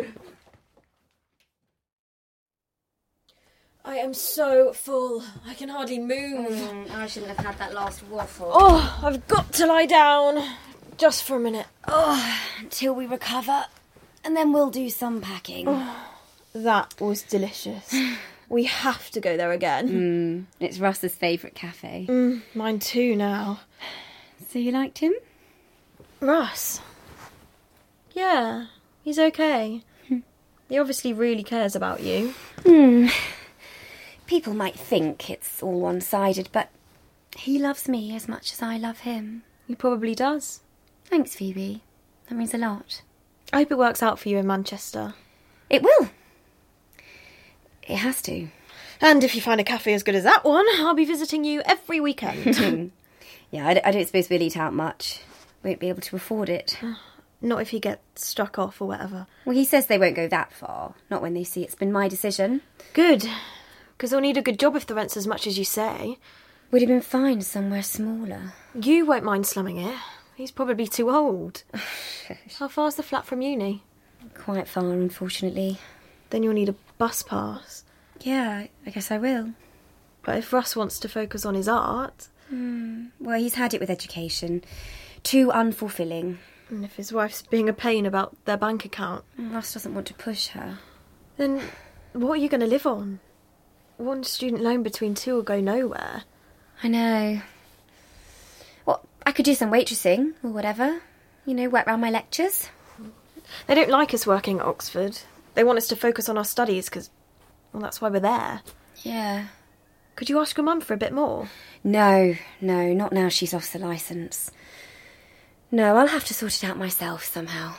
I am so full. I can hardly move. I shouldn't have had that last waffle. Oh, I've got to lie down. Just for a minute. Oh, until we recover. And then we'll do some packing. Oh, that was delicious. We have to go there again. It's Russ's favourite cafe. Mine too now. So you liked him? Russ? Yeah, he's okay. He obviously really cares about you. People might think it's all one-sided, but he loves me as much as I love him. He probably does. Thanks, Phoebe. That means a lot. I hope it works out for you in Manchester. It will. It has to. And if you find a cafe as good as that one, I'll be visiting you every weekend. Yeah, I don't suppose we'll eat out much. Won't be able to afford it. Not if he gets struck off or whatever. Well, he says they won't go that far. Not when they see it's been my decision. Good. Because they'll need a good job if the rent's as much as you say. Would have been fine somewhere smaller. You won't mind slumming it. He's probably too old. How far's the flat from uni? Quite far, unfortunately. then you'll need a bus pass. Yeah, I guess I will. But if Russ wants to focus on his art... Well, he's had it with education. Too unfulfilling. And if his wife's being a pain about their bank account... Russ doesn't want to push her. Then what are you going to live on? One student loan between two will go nowhere. I know. Well, I could do some waitressing or whatever. You know, work round my lectures. They don't like us working at Oxford. They want us to focus on our studies because, well, that's why we're there. Yeah. Could you ask your mum for a bit more? No, not now she's off the licence. No, I'll have to sort it out myself somehow.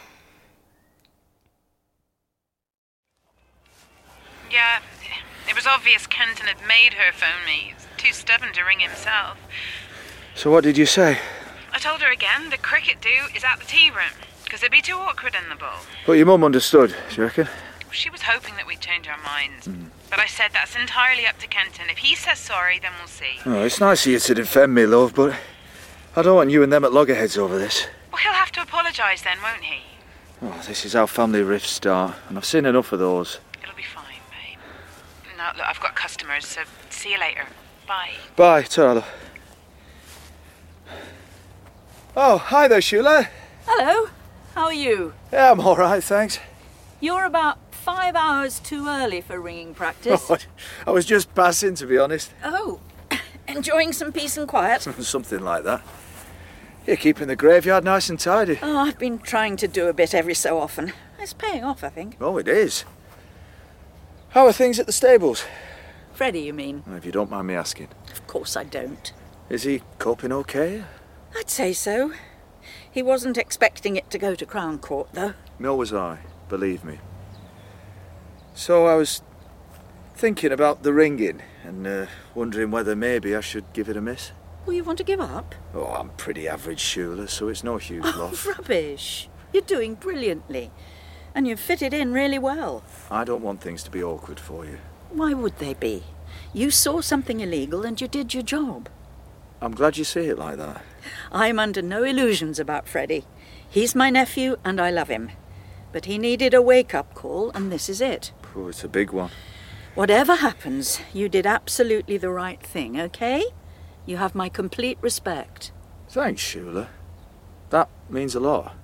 Yeah, it was obvious Kenton had made her phone me. He's too stubborn to ring himself. So what did you say? I told her again the cricket do is at the tea room, because it'd be too awkward in the bowl. But your mum understood, do you reckon? She was hoping that we'd change our minds. But I said that's entirely up to Kenton. If he says sorry, then we'll see. Oh, it's nice of you to defend me, love, but I don't want you and them at loggerheads over this. Well, he'll have to apologise then, won't he? Oh, this is how family rifts start, and I've seen enough of those. It'll be fine, babe. Now, look, I've got customers, so see you later. Bye. Bye, ta-ra. Oh, hi there, Sheila. Hello. How are you? Yeah, I'm all right, thanks. You're about 5 hours too early for ringing practice. Oh, I was just passing, to be honest. Oh, enjoying some peace and quiet? Something like that. You're keeping the graveyard nice and tidy. Oh, I've been trying to do a bit every so often. It's paying off, I think. Oh, it is. How are things at the stables? Freddie, you mean? If you don't mind me asking. Of course I don't. Is he coping okay? I'd say so. He wasn't expecting it to go to Crown Court, though. Nor was I, believe me. So I was thinking about the ringing and wondering whether maybe I should give it a miss. Well, you want to give up? Oh, I'm pretty average, Sheila, so it's no huge loss. Rubbish. You're doing brilliantly. And you've fitted in really well. I don't want things to be awkward for you. Why would they be? You saw something illegal and you did your job. I'm glad you see it like that. I'm under no illusions about Freddie. He's my nephew and I love him. But he needed a wake-up call and this is it. Oh, it's a big one. Whatever happens, you did absolutely the right thing, okay? You have my complete respect. Thanks, Sheila. That means a lot.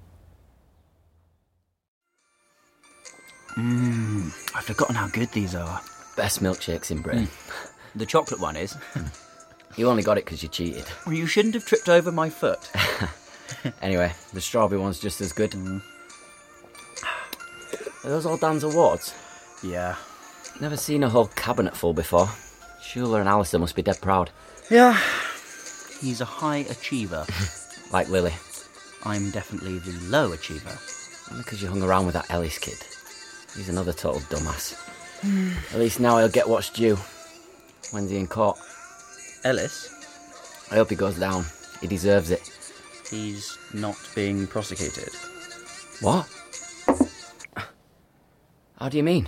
I've forgotten how good these are. Best milkshakes in Britain. The chocolate one is. You only got it because you cheated. Well, you shouldn't have tripped over my foot. Anyway, the strawberry one's just as good. Are those all Dan's awards? Yeah. Never seen a whole cabinet full before. Shula and Alistair must be dead proud. Yeah. He's a high achiever. Like Lily. I'm definitely the low achiever. Only because you hung around with that Ellis kid. He's another total dumbass. At least now he'll get what's due. When's he in court? Ellis? I hope he goes down. He deserves it. He's not being prosecuted. What? How do you mean?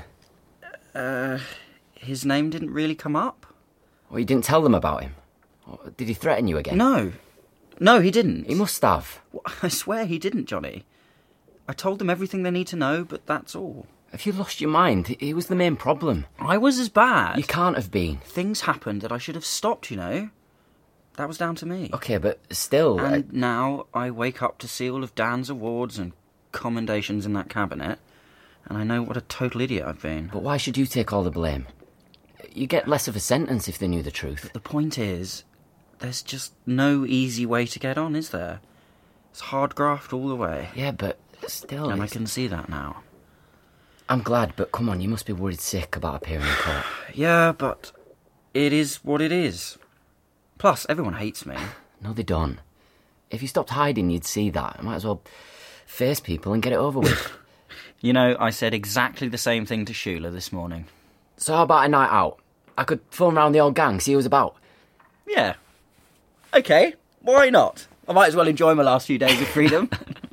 His name didn't really come up. Well, you didn't tell them about him? Or did he threaten you again? No, he didn't. He must have. Well, I swear he didn't, Johnny. I told them everything they need to know, but that's all. Have you lost your mind? He was the main problem. I was as bad. You can't have been. Things happened that I should have stopped, you know. That was down to me. Okay, but still... And now I wake up to see all of Dan's awards and commendations in that cabinet, and I know what a total idiot I've been. But why should you take all the blame? You get less of a sentence if they knew the truth. But the point is, there's just no easy way to get on, is there? It's hard graft all the way. Yeah, but still... And I can see that now. I'm glad, but come on, you must be worried sick about appearing in court. Yeah, but it is what it is. Plus, everyone hates me. No, they don't. If you stopped hiding, you'd see that. I might as well face people and get it over with. You know, I said exactly the same thing to Shula this morning. So how about a night out? I could phone round the old gang, see who's about. Yeah. Okay, why not? I might as well enjoy my last few days of freedom.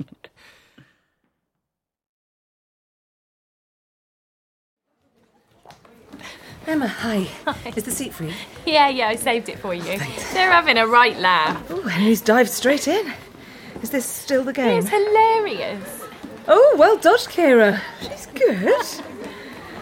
Emma, hi. Is the seat free? Yeah, I saved it for you. They're having a right laugh. Oh, Henry's dived straight in. Is this still the game? It's hilarious. Oh, well dodged, Kira. She's good.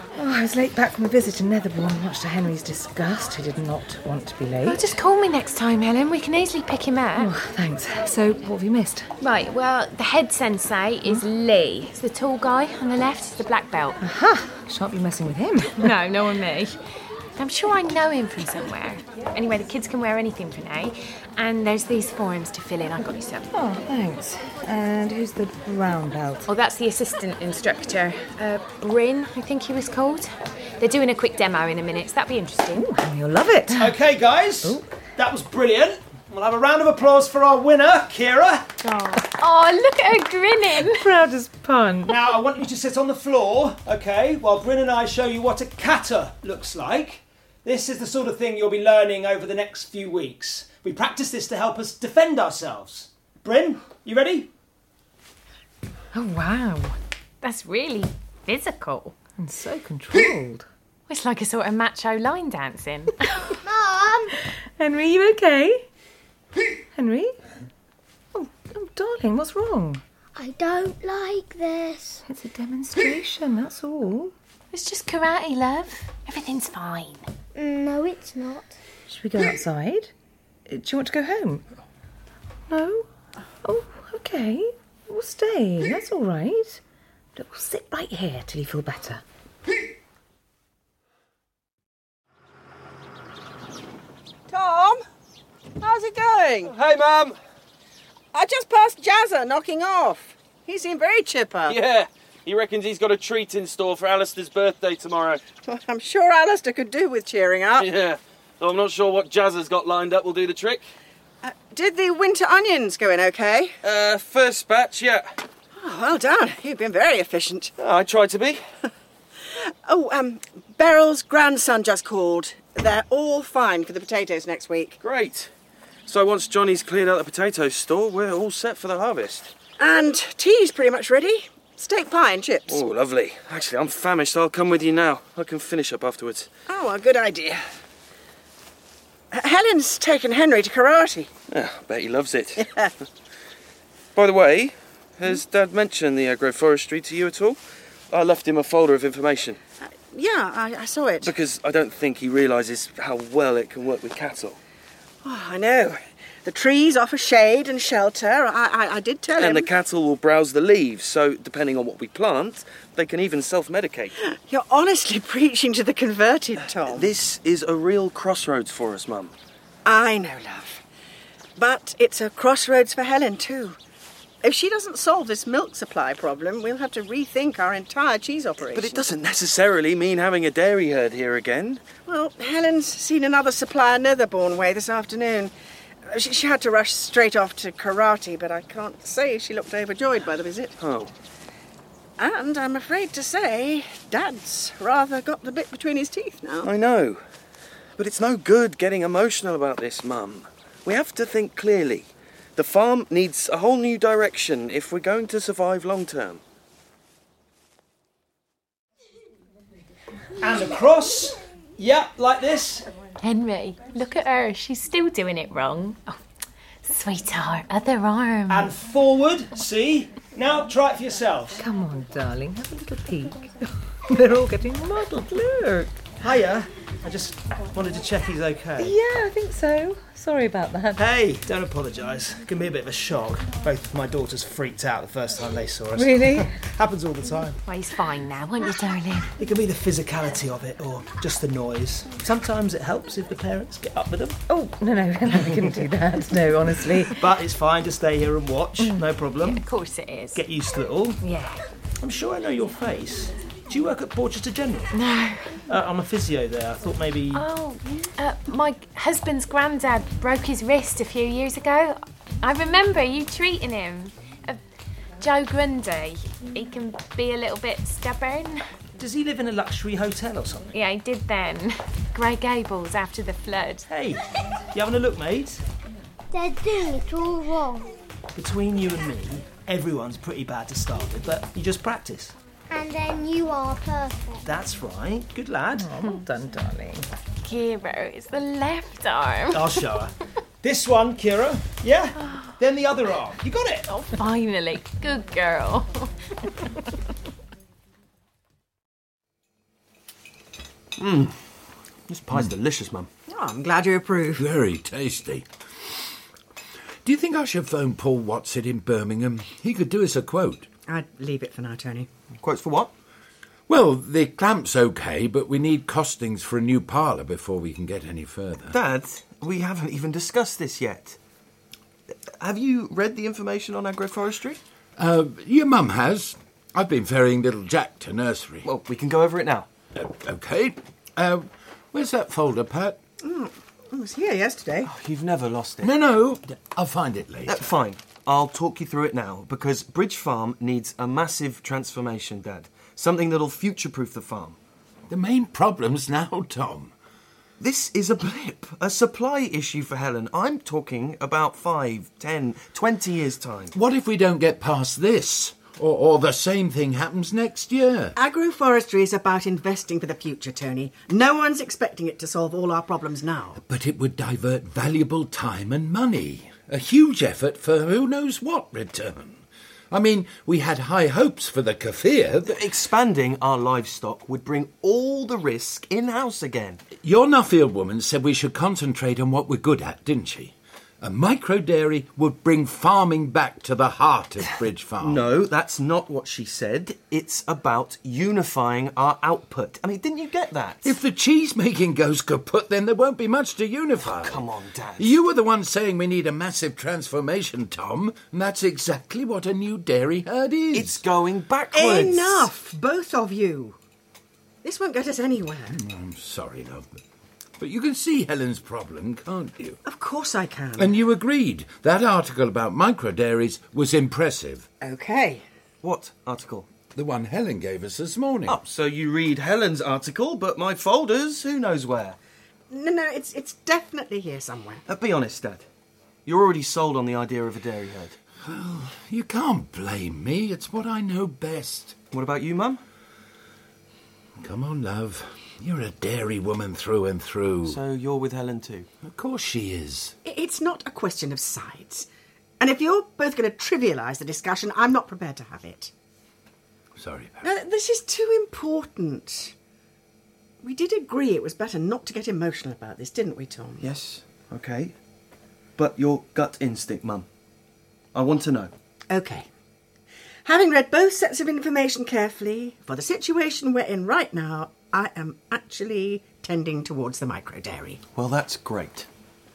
I was late back from a visit in Netherbourne, much to Henry's disgust. He did not want to be late. Oh, just call me next time, Helen. We can easily pick him up. Oh, thanks. So, what have you missed? Right, well, the head sensei is Lee. It's the tall guy on the left, it's the black belt. Aha! Shan't be messing with him. No, no on me. I'm sure I know him from somewhere. Anyway, the kids can wear anything for now. And there's these forms to fill in. I got you some. Oh, thanks. And who's the brown belt? Oh, that's the assistant instructor. Bryn, I think he was called. They're doing a quick demo in a minute, so that'll be interesting. Ooh, you'll love it. OK, guys. Ooh. That was brilliant. We'll have a round of applause for our winner, Kira. Oh, look at her grinning. Proud as pun. Now, I want you to sit on the floor, OK, while Bryn and I show you what a kata looks like. This is the sort of thing you'll be learning over the next few weeks. We practice this to help us defend ourselves. Bryn, you ready? Oh, wow. That's really physical. And so controlled. It's like a sort of macho line dancing. Mum! Henry, you okay? Henry? Oh, darling, what's wrong? I don't like this. It's a demonstration, that's all. It's just karate, love. Everything's fine. No, it's not. Should we go outside? Do you want to go home? No? Oh, OK. We'll stay. That's all right. We'll sit right here till you feel better. Tom, how's it going? Hey, Mum. I just passed Jazza knocking off. He seemed very chipper. Yeah, he reckons he's got a treat in store for Alistair's birthday tomorrow. Well, I'm sure Alistair could do with cheering up. Yeah, though I'm not sure what Jazza's got lined up will do the trick. Did the winter onions go in okay? First batch, yeah. Oh, well done. You've been very efficient. I tried to be. Beryl's grandson just called. They're all fine for the potatoes next week. Great. So once Johnny's cleared out the potato store, we're all set for the harvest. And tea's pretty much ready. Steak pie and chips. Oh, lovely. Actually, I'm famished, so I'll come with you now. I can finish up afterwards. Oh, a good idea. Helen's taken Henry to karate. Yeah, I bet he loves it. Yeah. By the way, has Dad mentioned the agroforestry to you at all? I left him a folder of information. Yeah, I saw it. Because I don't think he realises how well it can work with cattle. Oh, I know. The trees offer shade and shelter. I did tell him. And the cattle will browse the leaves, so depending on what we plant, they can even self-medicate. You're honestly preaching to the converted, Tom. This is a real crossroads for us, Mum. I know, love. But it's a crossroads for Helen, too. If she doesn't solve this milk supply problem, we'll have to rethink our entire cheese operation. But it doesn't necessarily mean having a dairy herd here again. Well, Helen's seen another supplier Netherbourne way this afternoon. She had to rush straight off to karate, but I can't say she looked overjoyed by the visit. Oh. And I'm afraid to say, Dad's rather got the bit between his teeth now. I know. But it's no good getting emotional about this, Mum. We have to think clearly. The farm needs a whole new direction if we're going to survive long term. And across. Yeah, like this. Henry, look at her. She's still doing it wrong. Oh, sweetheart, other arm. And forward, see? Now try it for yourself. Come on, darling, have a little peek. They're all getting modelled, look. Hiya. I just wanted to check he's okay. Yeah, I think so. Sorry about that. Hey, don't apologise. It can be a bit of a shock. Both of my daughters freaked out the first time they saw us. Really? Happens all the time. Well, he's fine now, won't you, darling? It can be the physicality of it or just the noise. Sometimes it helps if the parents get up with them. Oh, no, I couldn't do that. No, honestly. But it's fine to stay here and watch. No problem. Yeah, of course it is. Get used to it all. Yeah. I'm sure I know your face. Do you work at Porchester General? No. I'm a physio there. I thought maybe... Oh, my husband's granddad broke his wrist a few years ago. I remember you treating him. Joe Grundy. He can be a little bit stubborn. Does he live in a luxury hotel or something? Yeah, he did then. Grey Gables after the flood. Hey, you having a look, mate? They're doing it all wrong. Between you and me, everyone's pretty bad to start with, but you just practice. And then you are perfect. That's right. Good lad. Oh, well done, darling. Kira, it's the left arm. I'll show her. This one, Kira. Yeah? Then the other arm. You got it? Oh, finally. Good girl. This pie's delicious, Mum. Oh, I'm glad you approve. Very tasty. Do you think I should phone Paul Watson in Birmingham? He could do us a quote. I'd leave it for now, Tony. Quotes for what? Well, the clamp's okay, but we need costings for a new parlour before we can get any further. Dad, we haven't even discussed this yet. Have you read the information on agroforestry? Your mum has. I've been ferrying little Jack to nursery. Well, we can go over it now. OK. Where's that folder, Pat? It was here yesterday. Oh, you've never lost it. No, I'll find it later. Fine. I'll talk you through it now, because Bridge Farm needs a massive transformation, Dad. Something that'll future-proof the farm. The main problem's now, Tom. This is a blip, a supply issue for Helen. I'm talking about 5, 10, 20 years' time. What if we don't get past this? Or the same thing happens next year? Agroforestry is about investing for the future, Tony. No one's expecting it to solve all our problems now. But it would divert valuable time and money. A huge effort for who knows what return. I mean, we had high hopes for the Kafir. Expanding our livestock would bring all the risk in-house again. Your Nuffield woman said we should concentrate on what we're good at, didn't she? A micro-dairy would bring farming back to the heart of Bridge Farm. No, that's not what she said. It's about unifying our output. I mean, didn't you get that? If the cheese-making goes kaput, then there won't be much to unify. Oh, come on, Dad. You were the one saying we need a massive transformation, Tom, and that's exactly what a new dairy herd is. It's going backwards. Enough, both of you. This won't get us anywhere. I'm sorry, love, but you can see Helen's problem, can't you? Of course I can. And you agreed. That article about micro-dairies was impressive. OK. What article? The one Helen gave us this morning. Oh, so you read Helen's article, but my folders, who knows where? No, it's definitely here somewhere. Be honest, Dad. You're already sold on the idea of a dairy herd. Well, you can't blame me. It's what I know best. What about you, Mum? Come on, love. You're a dairy woman through and through. So you're with Helen too? Of course she is. It's not a question of sides. And if you're both going to trivialise the discussion, I'm not prepared to have it. Sorry, Pat. This is too important. We did agree it was better not to get emotional about this, didn't we, Tom? Yes, OK. But your gut instinct, Mum. I want to know. OK. Having read both sets of information carefully, for the situation we're in right now, I am actually tending towards the micro-dairy. Well, that's great.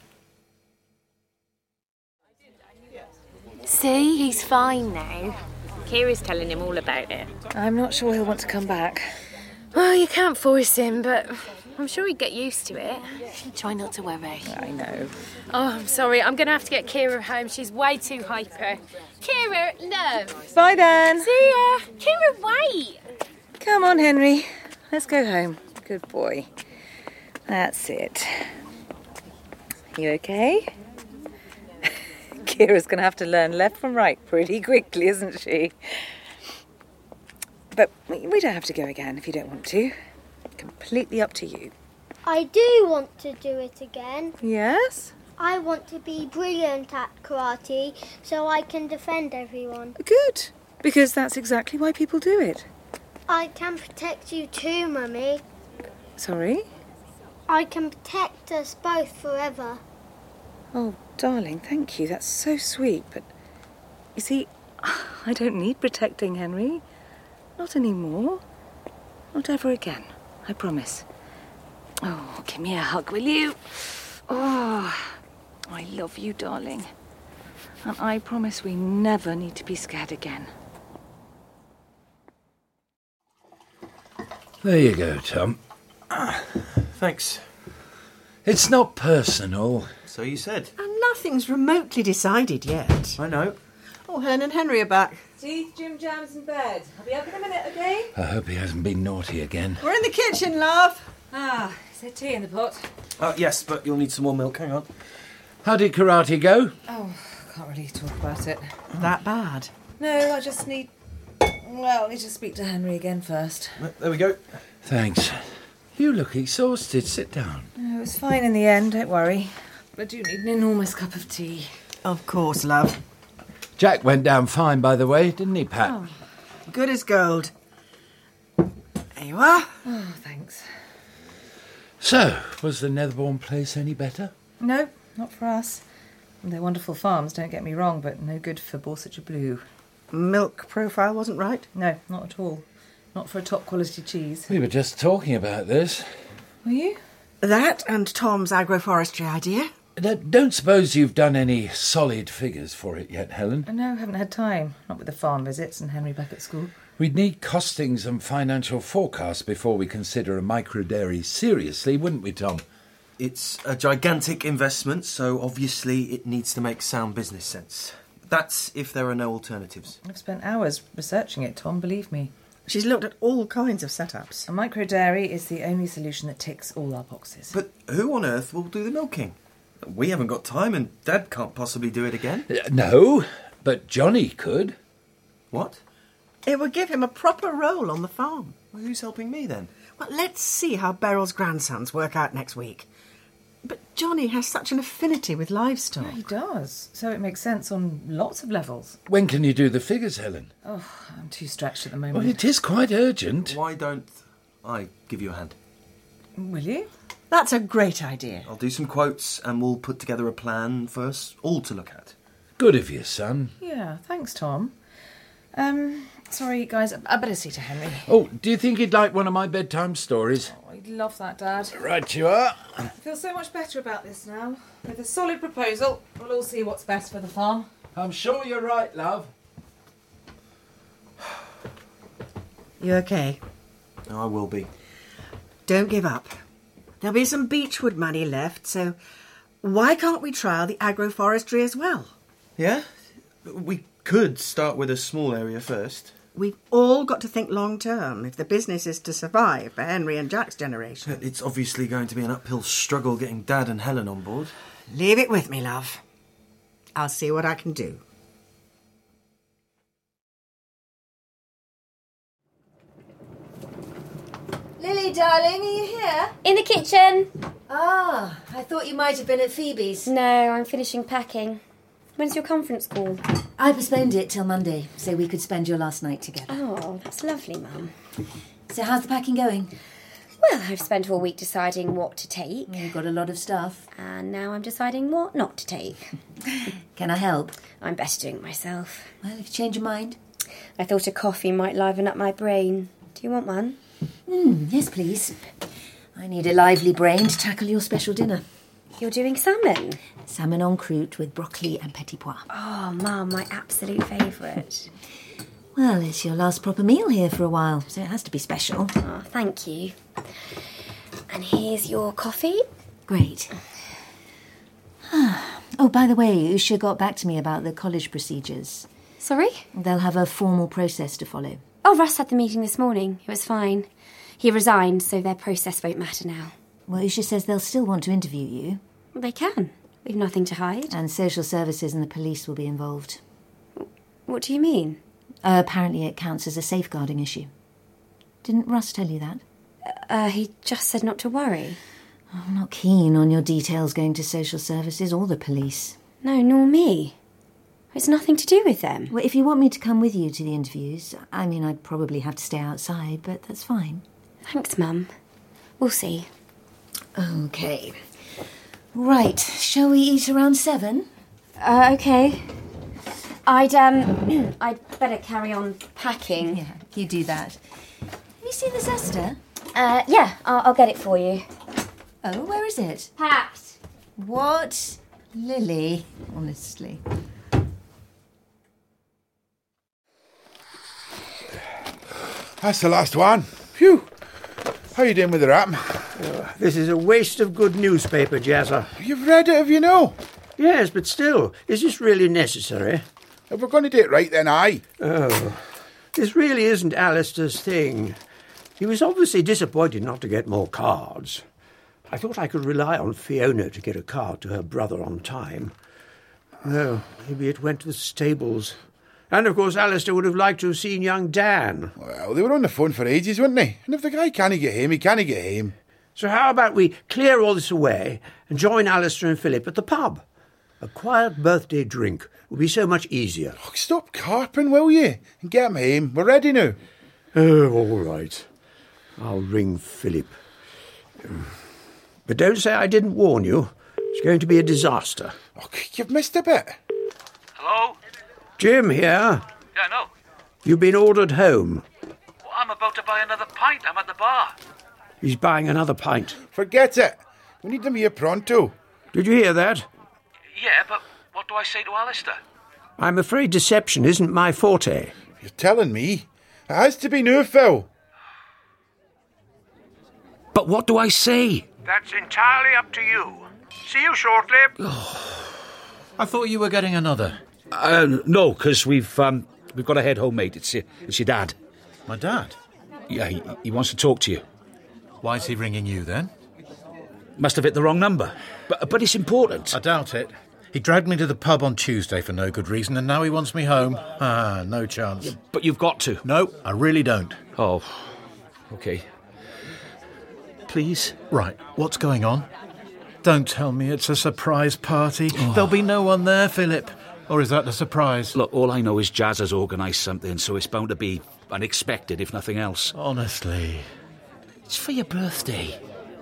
See, he's fine now. Kira's telling him all about it. I'm not sure he'll want to come back. Well, you can't force him, but I'm sure he'd get used to it. Try not to worry. I know. Oh, I'm sorry. I'm going to have to get Kira home. She's way too hyper. Kira, love. Bye, Dan. See ya. Kira, wait. Come on, Henry. Let's go home. Good boy. That's it. You okay? Kira's going to have to learn left from right pretty quickly, isn't she? But we don't have to go again if you don't want to. Completely up to you. I do want to do it again. Yes? I want to be brilliant at karate so I can defend everyone. Good. Because that's exactly why people do it. I can protect you too, Mummy. Sorry? I can protect us both forever. Oh, darling, thank you. That's so sweet. But, you see, I don't need protecting, Henry. Not anymore. Not ever again. I promise. Oh, give me a hug, will you? Oh, I love you, darling. And I promise we never need to be scared again. There you go, Tom. Thanks. It's not personal. So you said. And nothing's remotely decided yet. I know. Oh, Helen and Henry are back. See, Jim Jam's in bed. I'll be up in a minute, OK? I hope he hasn't been naughty again. We're in the kitchen, love. Ah, is there tea in the pot? Yes, but you'll need some more milk. Hang on. How did karate go? Oh, can't really talk about it. That bad? No, I just need... Well, I need to speak to Henry again first. There we go. Thanks. You look exhausted. Sit down. No, it was fine in the end, don't worry. I do need an enormous cup of tea. Of course, love. Jack went down fine, by the way, didn't he, Pat? Oh, good as gold. There you are. Oh, thanks. So, was the Netherbourne place any better? No, not for us. They're wonderful farms, don't get me wrong, but no good for Borsetshire Blue. Milk profile wasn't right? No, not at all. Not for a top-quality cheese. We were just talking about this. Were you? That and Tom's agroforestry idea. Don't suppose you've done any solid figures for it yet, Helen? No, haven't had time. Not with the farm visits and Henry back at school. We'd need costings and financial forecasts before we consider a microdairy seriously, wouldn't we, Tom? It's a gigantic investment, so obviously it needs to make sound business sense. That's if there are no alternatives. I've spent hours researching it, Tom, believe me. She's looked at all kinds of setups. A microdairy is the only solution that ticks all our boxes. But who on earth will do the milking? We haven't got time and Dad can't possibly do it again. No, but Johnny could. What? It would give him a proper role on the farm. Well, who's helping me then? Well, let's see how Beryl's grandsons work out next week. But Johnny has such an affinity with livestock. Yeah, he does. So it makes sense on lots of levels. When can you do the figures, Helen? Oh, I'm too stretched at the moment. Well, it is quite urgent. Why don't I give you a hand? Will you? That's a great idea. I'll do some quotes and we'll put together a plan for us all to look at. Good of you, son. Yeah, thanks, Tom. Sorry, guys, I better see to Henry. Oh, do you think he'd like one of my bedtime stories? Oh, I'd love that, Dad. Right you are. I feel so much better about this now. With a solid proposal, we'll all see what's best for the farm. I'm sure you're right, love. You okay? I will be. Don't give up. There'll be some beechwood money left, so why can't we trial the agroforestry as well? Yeah? We could start with a small area first. We've all got to think long term if the business is to survive for Henry and Jack's generation. It's obviously going to be an uphill struggle getting Dad and Helen on board. Leave it with me, love. I'll see what I can do. Lily, darling, are you here? In the kitchen. Ah, I thought you might have been at Phoebe's. No, I'm finishing packing. When's your conference call? I postponed it till Monday, so we could spend your last night together. Oh, that's lovely, Mum. So how's the packing going? Well, I've spent all week deciding what to take. You've got a lot of stuff. And now I'm deciding what not to take. Can I help? I'm better doing it myself. Well, if you change your mind. I thought a coffee might liven up my brain. Do you want one? Yes, please. I need a lively brain to tackle your special dinner. You're doing salmon? Salmon en croûte with broccoli and petit pois. Oh, Mum, my absolute favourite. Well, it's your last proper meal here for a while, so it has to be special. Oh, thank you. And here's your coffee. Great. Oh, by the way, Usha got back to me about the college procedures. Sorry? They'll have a formal process to follow. Oh, Russ had the meeting this morning. It was fine. He resigned, so their process won't matter now. Well, Usha says they'll still want to interview you. They can. We've nothing to hide. And social services and the police will be involved. What do you mean? Apparently it counts as a safeguarding issue. Didn't Russ tell you that? He just said not to worry. I'm not keen on your details going to social services or the police. No, nor me. It's nothing to do with them. Well, if you want me to come with you to the interviews, I mean, I'd probably have to stay outside, but that's fine. Thanks, Mum. We'll see. OK. Right, shall we eat around 7? OK. I'd better carry on packing. Yeah, you do that. Have you seen the zester? Yeah, I'll get it for you. Oh, where is it? Packed. What? Lily, honestly. That's the last one. Phew. How you doing with the rap? This is a waste of good newspaper, Jazzer. You've read it, have you no? Yes, but still, is this really necessary? If we're going to do it right, then aye. Oh, this really isn't Alistair's thing. He was obviously disappointed not to get more cards. I thought I could rely on Fiona to get a card to her brother on time. Oh, maybe it went to the stables. And, of course, Alistair would have liked to have seen young Dan. Well, they were on the phone for ages, weren't they? And if the guy can't get him, he can't get him. So how about we clear all this away and join Alistair and Philip at the pub? A quiet birthday drink would be so much easier. Oh, stop carping, will you? And get him home. We're ready now. Oh, all right. I'll ring Philip. But don't say I didn't warn you. It's going to be a disaster. Oh, you've missed a bit. Hello? Jim here. Yeah, no. You've been ordered home. Well, I'm about to buy another pint. I'm at the bar. He's buying another pint. Forget it. We need them here pronto. Did you hear that? Yeah, but what do I say to Alistair? I'm afraid deception isn't my forte. You're telling me? It has to be new, Phil. But what do I say? That's entirely up to you. See you shortly. I thought you were getting another. No, because we've got to head home, mate. It's your dad. My dad? Yeah, he wants to talk to you. Why is he ringing you then? Must have hit the wrong number. But it's important. I doubt it. He dragged me to the pub on Tuesday for no good reason, and now he wants me home. No chance. Yeah, but you've got to. No, I really don't. Oh, OK. Please? Right, what's going on? Don't tell me it's a surprise party. Oh. There'll be no one there, Philip. Or is that the surprise? Look, all I know is Jazz has organised something, so it's bound to be unexpected, if nothing else. Honestly. It's for your birthday.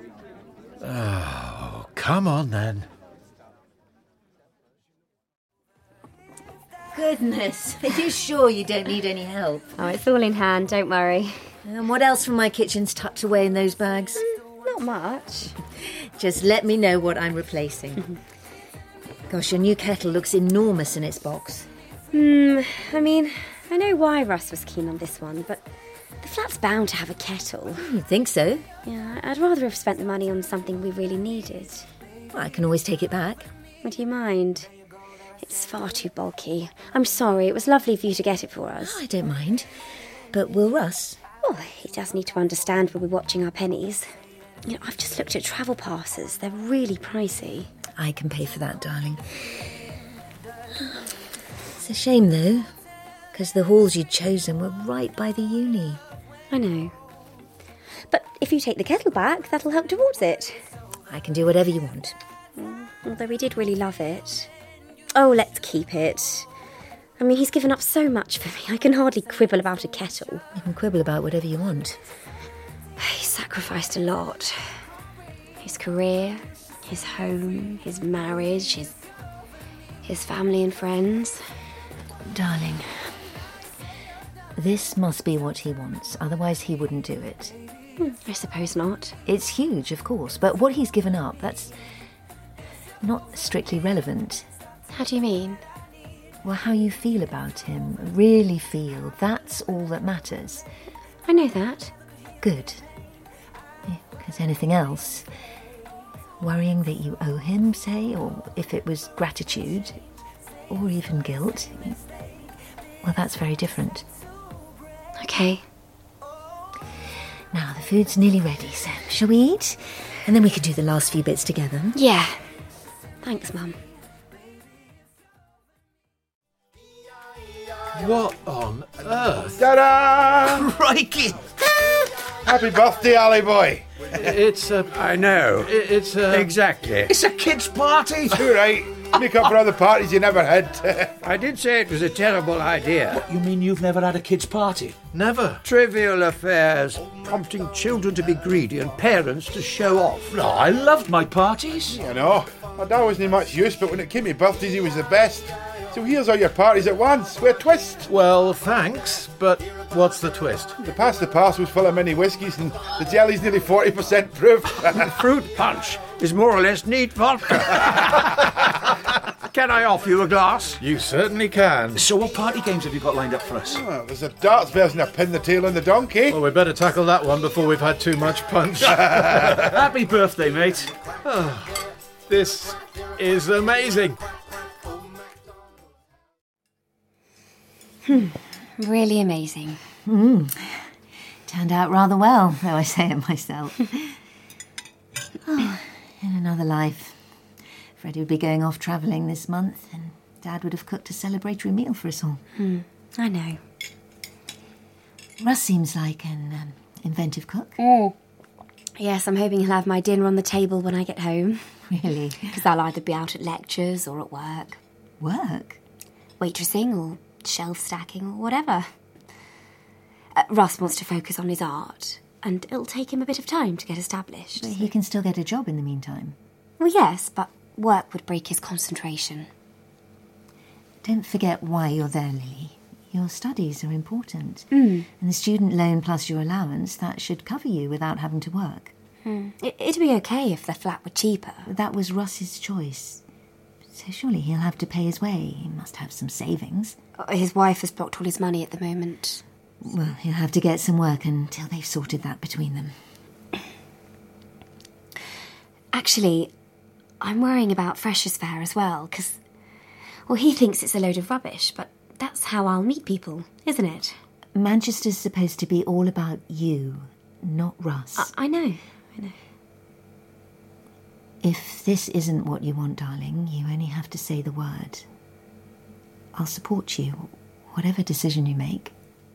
Oh, come on then. Goodness, are you sure you don't need any help? Oh, it's all in hand, don't worry. And what else from my kitchen's tucked away in those bags? Not much. Just let me know what I'm replacing. Gosh, your new kettle looks enormous in its box. I mean, I know why Russ was keen on this one, but the flat's bound to have a kettle. You think so? Yeah, I'd rather have spent the money on something we really needed. Well, I can always take it back. Would you mind? It's far too bulky. I'm sorry, it was lovely of you to get it for us. Oh, I don't mind. But will Russ? Well, he does need to understand we'll be watching our pennies. You know, I've just looked at travel passes. They're really pricey. I can pay for that, darling. It's a shame, though, because the halls you'd chosen were right by the uni. I know. But if you take the kettle back, that'll help towards it. I can do whatever you want. Although we did really love it. Oh, let's keep it. I mean, he's given up so much for me. I can hardly quibble about a kettle. You can quibble about whatever you want. He sacrificed a lot. His career, his home, his marriage, his family and friends. Darling, this must be what he wants. Otherwise he wouldn't do it. I suppose not. It's huge, of course, but what he's given up, that's not strictly relevant. How do you mean? Well, how you feel about him, really feel, that's all that matters. I know that. Good. Because anything else, worrying that you owe him, say, or if it was gratitude, or even guilt, well, that's very different. OK. Now, the food's nearly ready, so shall we eat? And then we could do the last few bits together. Yeah. Thanks, Mum. What on earth? Ta-da! Crikey! Happy birthday, Ali boy. It's a... I know. It's a... Exactly. It's a kid's party. Too right. Make up for other parties you never had. I did say it was a terrible idea. What, you mean you've never had a kid's party? Never. Trivial affairs, prompting children to be greedy and parents to show off. No, I loved my parties. You know, my dad wasn't much use, but when it came to birthdays, he was the best. So here's all your parties at once. With a twist. Well, thanks, but what's the twist? The pasta parcel's full of mini whiskies and the jelly's nearly 40% proof. Fruit punch is more or less neat vodka. Can I offer you a glass? You certainly can. So what party games have you got lined up for us? Oh, there's a darts version of Pin the Tail on the Donkey. Well, we better tackle that one before we've had too much punch. Happy birthday, mate. Oh, this is amazing. Really amazing. Turned out rather well, though I say it myself. In another life, Freddie would be going off travelling this month, and Dad would have cooked a celebratory meal for us all. I know. Russ seems like an inventive cook. Yes, I'm hoping he'll have my dinner on the table when I get home. Really? Because I'll either be out at lectures or at work. Work? Waitressing or shelf stacking or whatever. Russ wants to focus on his art. and it'll take him a bit of time to get established. But he can still get a job in the meantime. Well, yes, but work would break his concentration. Don't forget why you're there, Lily. Your studies are important. Mm. And the student loan plus your allowance, that should cover you without having to work. It'd be okay if the flat were cheaper. That was Russ's choice. So surely he'll have to pay his way. He must have some savings. His wife has blocked all his money at the moment. Well, he'll have to get some work until they've sorted that between them. Actually, I'm worrying about Freshers' Fair as well, because, well, he thinks it's a load of rubbish, but that's how I'll meet people, isn't it? Manchester's supposed to be all about you, not Russ. I know. If this isn't what you want, darling, you only have to say the word. I'll support you, whatever decision you make.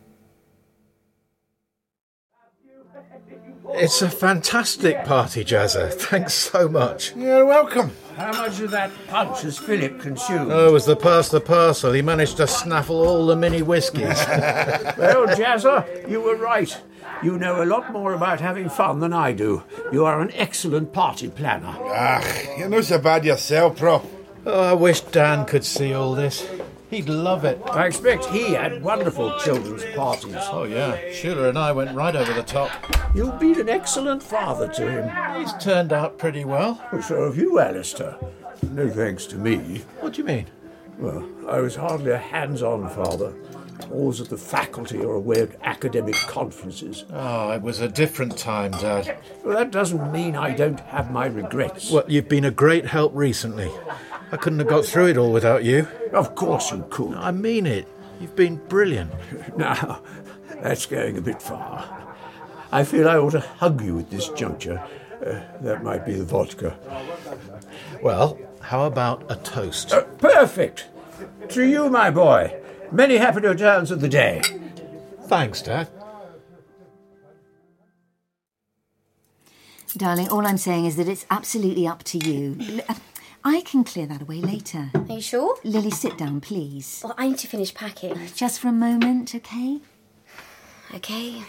It's a fantastic party, Jazza. Thanks so much. You're welcome. How much of that punch has Philip consumed? Oh, as the parcel, he managed to snaffle all the mini whiskies. Well, Jazza, you were right. You know a lot more about having fun than I do. You are an excellent party planner. You're not so bad yourself, Prof. Oh, I wish Dan could see all this. He'd love it. I expect he had wonderful children's parties. Oh, yeah. Sheila and I went right over the top. You've been an excellent father to him. He's turned out pretty well. So have you, Alistair. No thanks to me. What do you mean? Well, I was hardly a hands-on father. Always at the faculty or away at academic conferences. Oh, it was a different time, Dad. Well, that doesn't mean I don't have my regrets. Well, you've been a great help recently. I couldn't have got through it all without you. Of course you could. I mean it. You've been brilliant. Now, that's going a bit far. I feel I ought to hug you at this juncture. That might be the vodka. Well, how about a toast? Perfect. To you, my boy. Many happy returns of the day. Thanks, Dad. Darling, all I'm saying is that it's absolutely up to you. I can clear that away later. Are you sure? Lily, sit down, please. Well, I need to finish packing. Just for a moment, okay? Okay.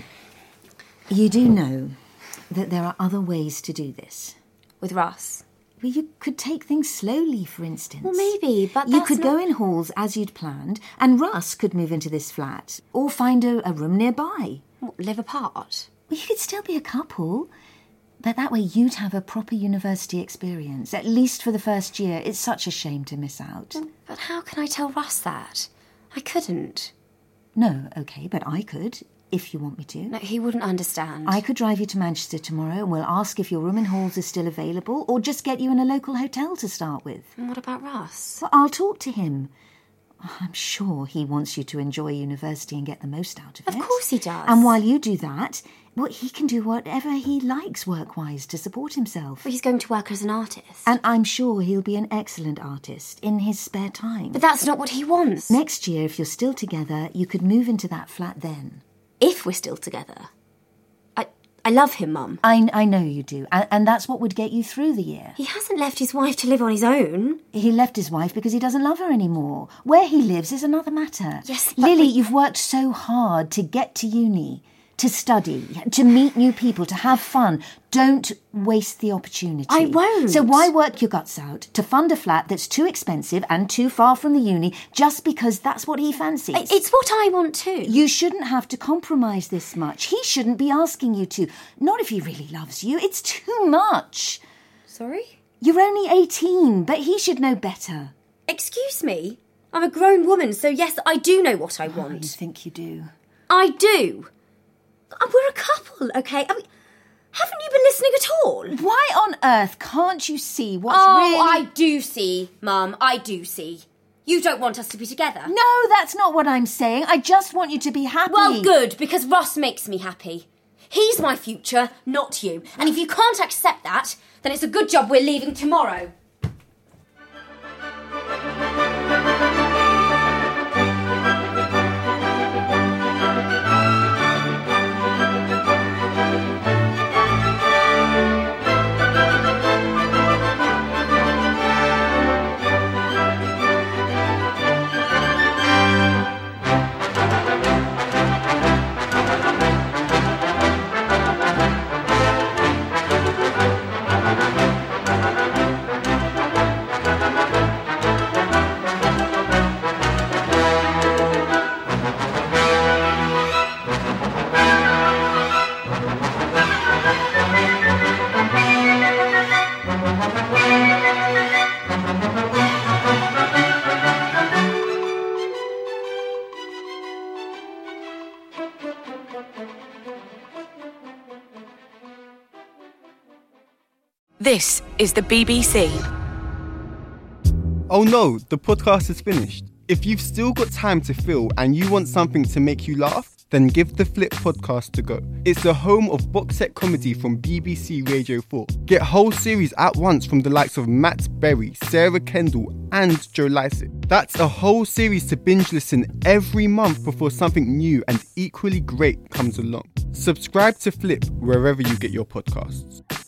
You do know that there are other ways to do this. With Russ? Well, you could take things slowly, for instance. Well, maybe, but you could go in halls as you'd planned, and Russ could move into this flat, or find a room nearby. What, live apart? Well, you could still be a couple, but that way you'd have a proper university experience, at least for the first year. It's such a shame to miss out. But how can I tell Russ that? I couldn't. No, okay, but I could, if you want me to. No, he wouldn't understand. I could drive you to Manchester tomorrow and we'll ask if your room in halls is still available, or just get you in a local hotel to start with. And what about Russ? Well, I'll talk to him. I'm sure he wants you to enjoy university and get the most out of it. Of course he does. And while you do that, well, he can do whatever he likes work-wise to support himself. Well, he's going to work as an artist. And I'm sure he'll be an excellent artist in his spare time. But that's not what he wants. Next year, if you're still together, you could move into that flat then. If we're still together. I love him, Mum. I know you do, and that's what would get you through the year. He hasn't left his wife to live on his own. He left his wife because he doesn't love her anymore. Where he lives is another matter. Yes, Lily, you've worked so hard to get to uni, to study, to meet new people, to have fun. Don't waste the opportunity. I won't. So why work your guts out to fund a flat that's too expensive and too far from the uni just because that's what he fancies? It's what I want too. You shouldn't have to compromise this much. He shouldn't be asking you to. Not if he really loves you. It's too much. Sorry? You're only 18, but he should know better. Excuse me? I'm a grown woman, so yes, I do know what I want. Oh, you think you do? I do. We're a couple, okay? I mean, haven't you been listening at all? Why on earth can't you see what's really... Oh, I do see, Mum, I do see. You don't want us to be together. No, that's not what I'm saying. I just want you to be happy. Well, good, because Russ makes me happy. He's my future, not you. And if you can't accept that, then it's a good job we're leaving tomorrow. This is the BBC. Oh no, the podcast is finished. If you've still got time to fill and you want something to make you laugh, then give the Flip podcast a go. It's the home of box set comedy from BBC Radio 4. Get whole series at once from the likes of Matt Berry, Sarah Kendall and Joe Lycett. That's a whole series to binge listen every month before something new and equally great comes along. Subscribe to Flip wherever you get your podcasts.